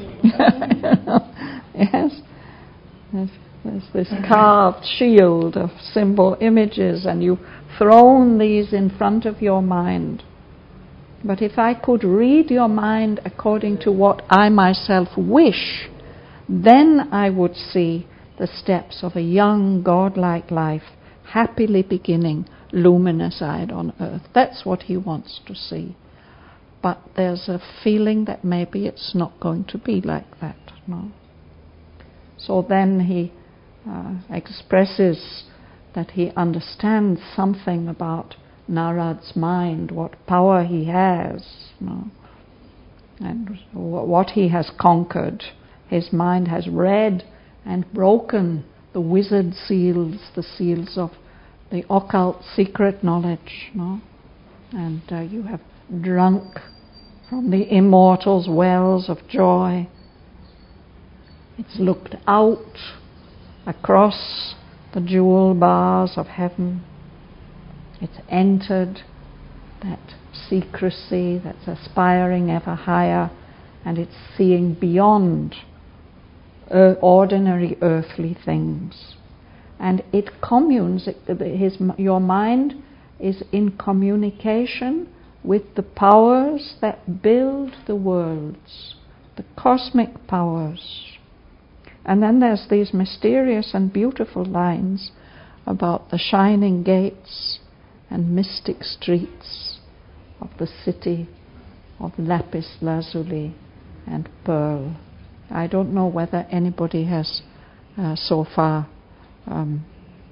Yes? There's, there's this carved shield of symbol images, and you've thrown these in front of your mind. But if I could read your mind according to what I myself wish, then I would see the steps of a young, godlike life, happily beginning, luminous-eyed on earth. That's what he wants to see. But there's a feeling that maybe it's not going to be like that. No. So then he uh, expresses that he understands something about Narad's mind, what power he has, no? And what he has conquered. His mind has read and broken the wizard seals, the seals of the occult secret knowledge, no? And uh, you have drunk from the immortal's wells of joy. It's looked out across the jewel bars of heaven. It's entered that secrecy that's aspiring ever higher, and it's seeing beyond uh, ordinary earthly things. And it communes, his, your mind is in communication with the powers that build the worlds, the cosmic powers. And then there's these mysterious and beautiful lines about the shining gates and mystic streets of the city of lapis lazuli and pearl. I don't know whether anybody has uh, so far um,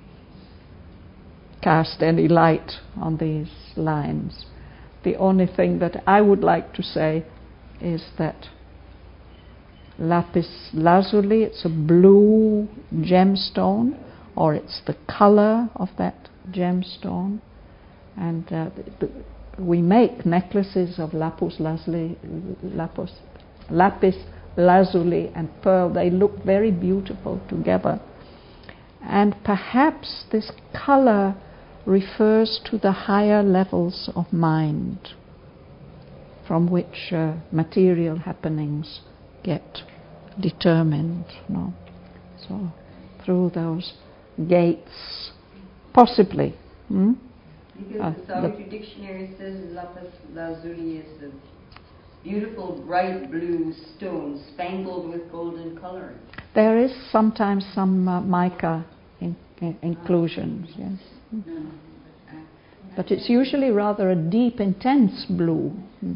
cast any light on these lines. The only thing that I would like to say is that lapis lazuli, it's a blue gemstone, or it's the color of that gemstone. And uh, we make necklaces of lapis lazuli, lapis, lapis lazuli and pearl. They look very beautiful together. And perhaps this color refers to the higher levels of mind, from which uh, material happenings get determined. No? So through those gates, possibly. Hmm? Because Uh, the Savitri dictionary says lapis lazuli is a beautiful bright blue stone spangled with golden coloring. There is sometimes some uh, mica in, in inclusions, yes. Mm. But it's usually rather a deep, intense blue. Mm.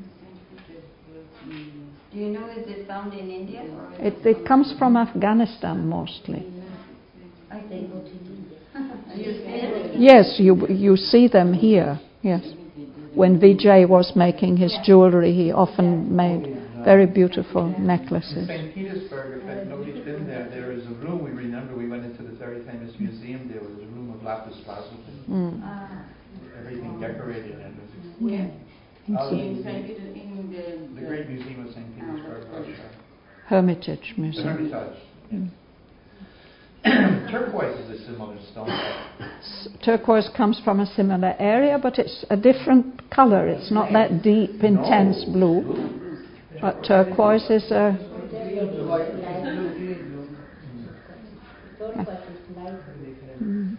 Do you know, is it found in India? Or is It, it comes from Afghanistan mostly. I think. Yes, you you see them here, yes. When Vijay was making his jewelry, he often made very beautiful necklaces. In Saint Petersburg, if that nobody's been there, there is a room, we remember we went into this very famous museum, there was a room of lapis lazuli. Mm. Everything decorated and was Yeah. uh, In the, Saint Peter, in the, the great museum of Saint Petersburg, Russia. Hermitage The Museum. Hermitage. Mm. Turquoise is a similar stone. S- Turquoise comes from a similar area, but it's a different color. It's not that deep, intense blue. But turquoise is a... Mm.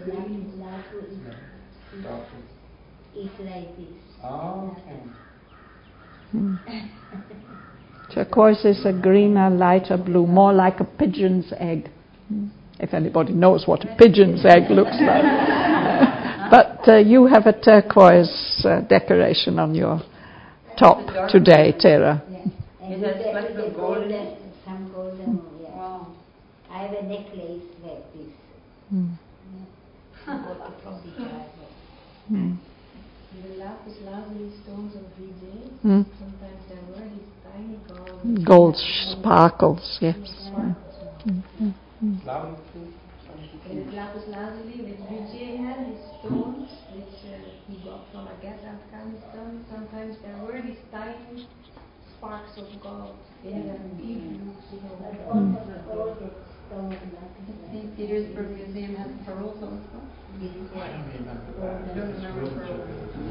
It's like this. Oh, okay. Mm. Turquoise is a greener, lighter blue, more like a pigeon's egg. Mm. If anybody knows what a pigeon's egg looks like. But uh, you have a turquoise uh, decoration on your top today, Tara. Yeah. And it has flecks of golden, some golden, mm. yeah. Wow. I have a necklace like this. Mm. Mm. The lapis lazuli stones of Vijay, Mm. sometimes there were these tiny gold... Gold sparkles, yes. Mm. Mm. Mm. In lapis lazuli, which Vijay had, his stones, which uh, he got from Agatha, Afghanistan, sometimes there were these tiny sparks of gold in the blue stone. Saint Petersburg Museum has pearls also? I don't remember that. You don't remember pearls?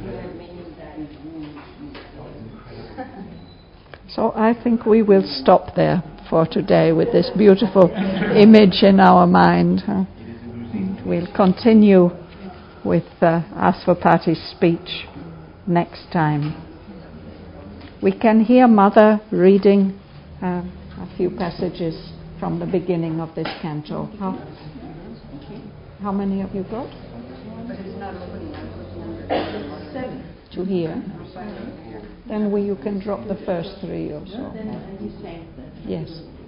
So I think we will stop there for today with this beautiful image in our mind. Huh? And we'll continue with uh, Asvapati's speech next time. We can hear Mother reading uh, a few passages from the beginning of this canto. How, how many have you got? But it's not opening. I was looking under seven. To hear. Then we, you can drop the first three or so. Yes.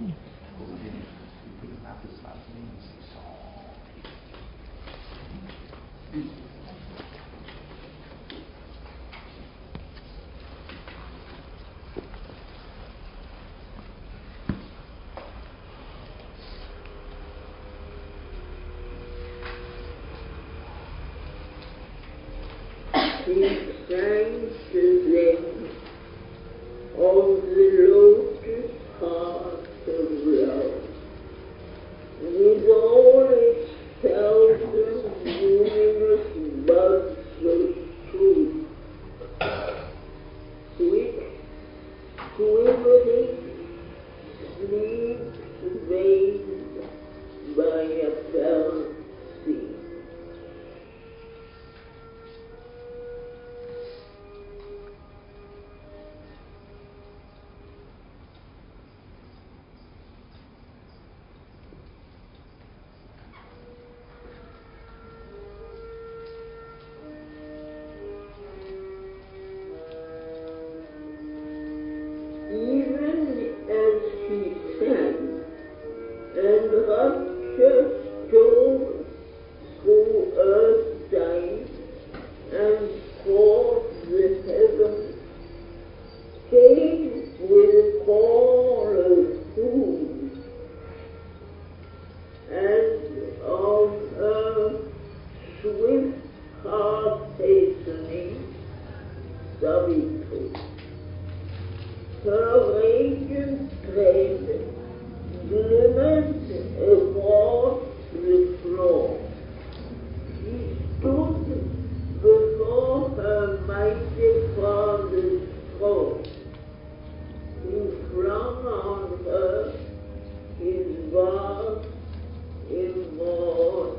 He sang to them of the lotus heart of love, with all its thousand luminous buds of truth, which, quivering, sleeps veiled by a apparent sea.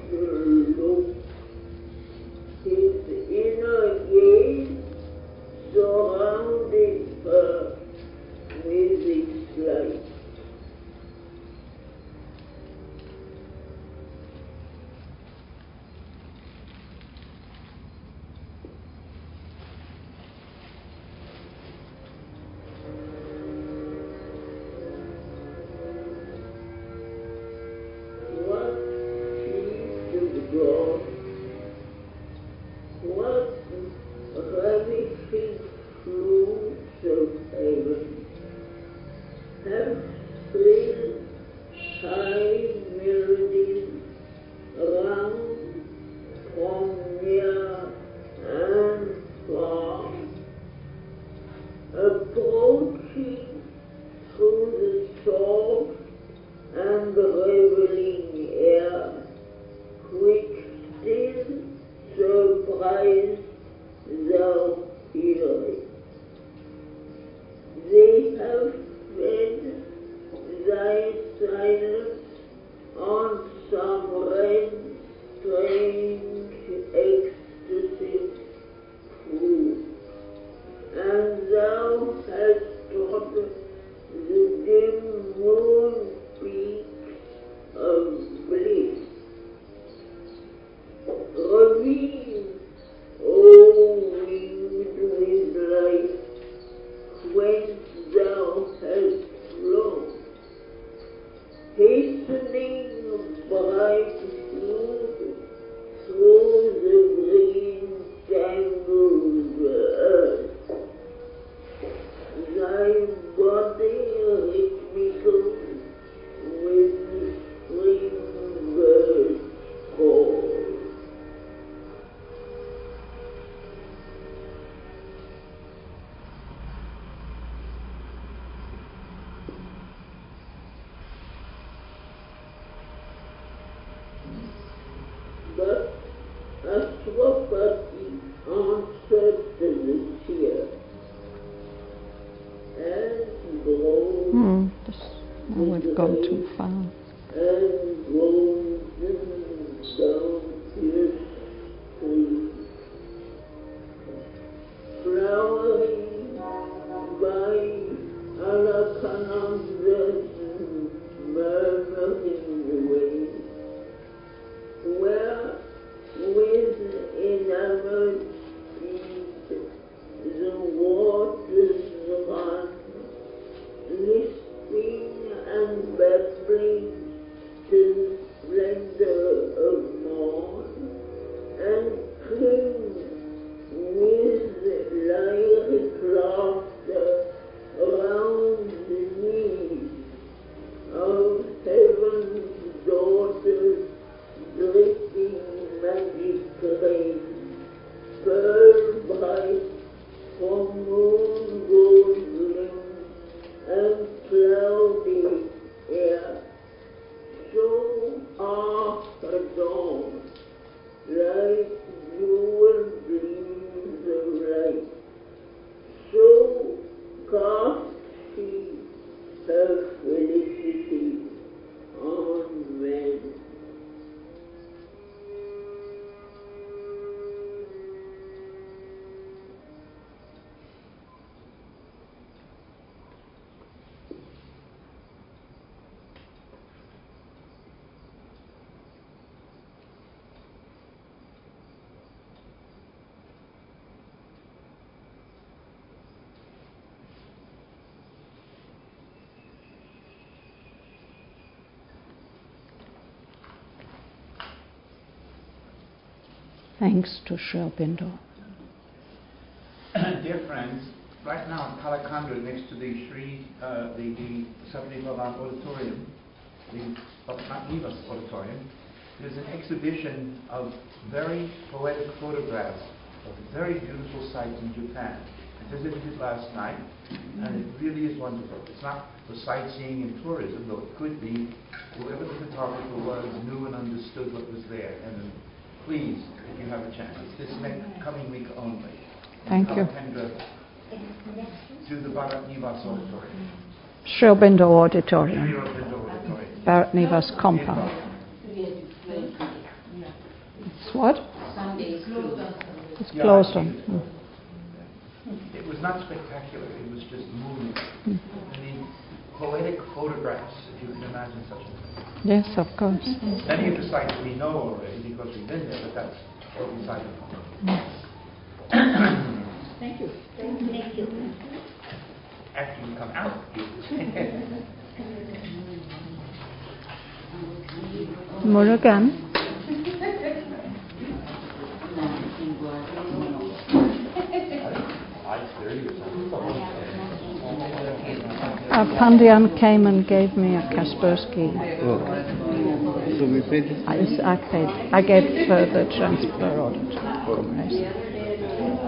the lotus. His inner gaze surrounded her with its light. What peace of God, what ravishing fruits of heaven have thrilled high melodies round from near and far, approaching through the soft and reveling air, which still surprised their hearing. They have fed thy silence on some red, strange ecstasy fruit, and thou hast taught the dim moon peaks of bliss. Reveal, O winged with light, whence thou hast flown, hastening bright through, through the green tangled earth. Thy body rhythmical with the spring bird's call. But Ashwapati answered the cheer and grown Hmm, this, now we've gone too far. and golden bounteous tree, flowering by Alakananda's murmuring way, where with enamored speed the waters run, lisping and babbling to the splendor of morn, and cling with lyric laughter around the knees of heaven's daughters, dripping magic rain, pearl bright from moon gold gleams and cloudy air. So are adorned like jeweled gleams of light. So cast she her felicity on men. Thanks to Sri Aurobindo. Dear friends, right now in Kalakandra, next to the Sri, uh, the, the Sabri Bhavan Auditorium, the Bhavat Nivas Auditorium, there's an exhibition of very poetic photographs of very beautiful sites in Japan. I visited it last night, and it really is wonderful. It's not for sightseeing and tourism, though it could be. Whoever the photographer was knew and understood what was there. And please, if you have a chance, it's this next coming week only. Thank you. To the Bharat Nivas Auditorium. Sri Aurobindo Auditorium. Sri Aurobindo Auditorium. Bharat Nivas compound. what? Sunday is closed. It's Yeah, closed I on. think Mm. It was not spectacular, it was just moving. Mm. I mean, poetic photographs, if you can imagine such a thing. Yes, of course. Many of the sites we know already because we've been there, but that's what we decided on. Thank you. Thank you. Thank you. After you come out. Murugan. Uh, Pandian came and gave me a Kaspersky. Oh. So we paid. I, I paid. I gave uh, the transfer order to Kumres.